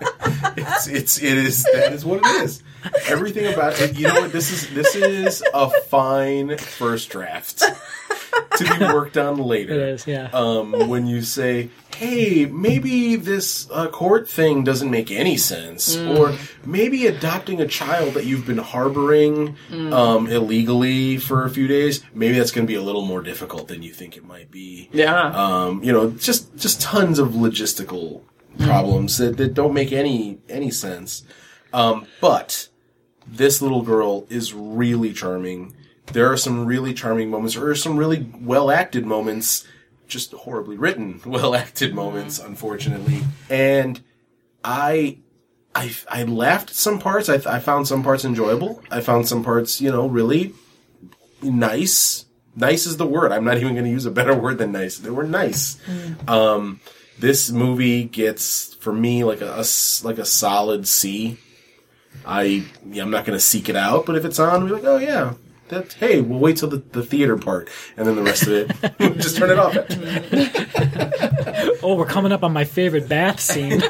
That is what it is. Everything about it. You know what? This is a fine first draft to be worked on later.
It is, yeah.
When you say, hey, maybe this court thing doesn't make any sense, or maybe adopting a child that you've been harboring illegally for a few days, maybe that's going to be a little more difficult than you think it might be.
Yeah.
Just tons of logistical problems that don't make any sense. But this little girl is really charming. There are some really charming moments. There are some really well-acted moments, just horribly written, well-acted moments, unfortunately. And I laughed at some parts. I found some parts enjoyable. I found some parts, really nice. Nice is the word. I'm not even going to use a better word than nice. They were nice. This movie gets, for me, like a solid C. I'm not going to seek it out, but if it's on, we're like, oh yeah. Hey, we'll wait till the theater part, and then the rest of it, just turn it off after.
Oh, we're coming up on my favorite bath scene.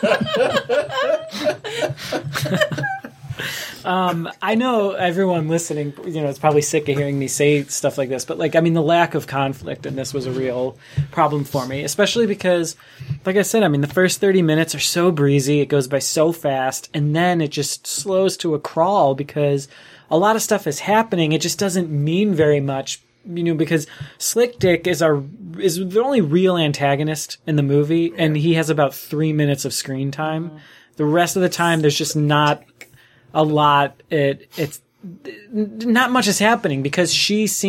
I know everyone listening, is probably sick of hearing me say stuff like this, but the lack of conflict in this was a real problem for me, especially because, like I said, the first 30 minutes are so breezy, it goes by so fast, and then it just slows to a crawl because a lot of stuff is happening. It just doesn't mean very much, because Slick Dick is the only real antagonist in the movie, and he has about 3 minutes of screen time. The rest of the time, there's just not a lot. It's not much is happening because she seems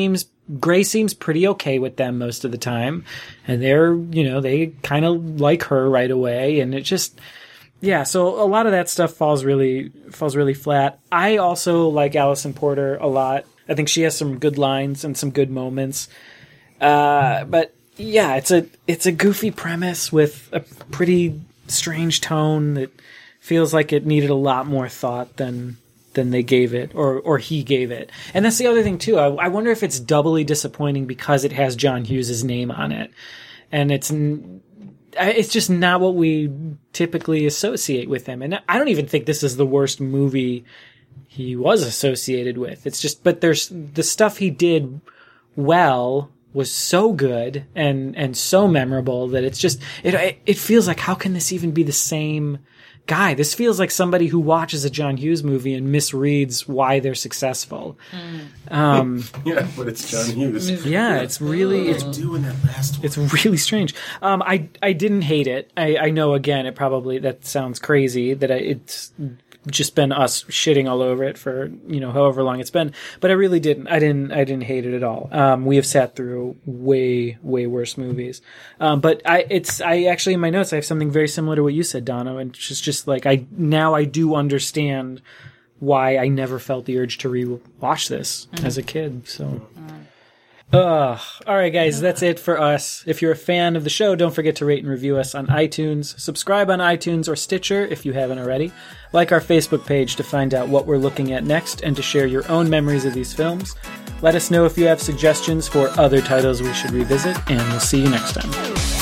Gray seems pretty okay with them most of the time, and they're, they kind of like her right away, and it just, yeah, so a lot of that stuff falls really flat. I also like Allison Porter a lot. I think she has some good lines and some good moments. But yeah, it's a goofy premise with a pretty strange tone that feels like it needed a lot more thought than they gave it, or he gave it. And that's the other thing too. I wonder if it's doubly disappointing because it has John Hughes' name on it, and it's just not what we typically associate with him. And I don't even think this is the worst movie he was associated with. It's just, but there's the stuff he did well was so good and so memorable that it's just, it feels like, how can this even be the same guy? This feels like somebody who watches a John Hughes movie and misreads why they're successful.
Yeah, but it's John Hughes.
Yeah, it's really,
doing that last one.
It's really strange. I didn't hate it. I know, again, that sounds crazy that it's just been us shitting all over it for, however long it's been, but I really didn't. I didn't hate it at all. We have sat through way, way worse movies. But I actually, in my notes, I have something very similar to what you said, Dono, and just like, I do understand why I never felt the urge to rewatch this as a kid. So, all right, guys, that's it for us. If you're a fan of the show, don't forget to rate and review us on iTunes. Subscribe on iTunes or Stitcher if you haven't already. Like our Facebook page to find out what we're looking at next and to share your own memories of these films. Let us know if you have suggestions for other titles we should revisit, and we'll see you next time.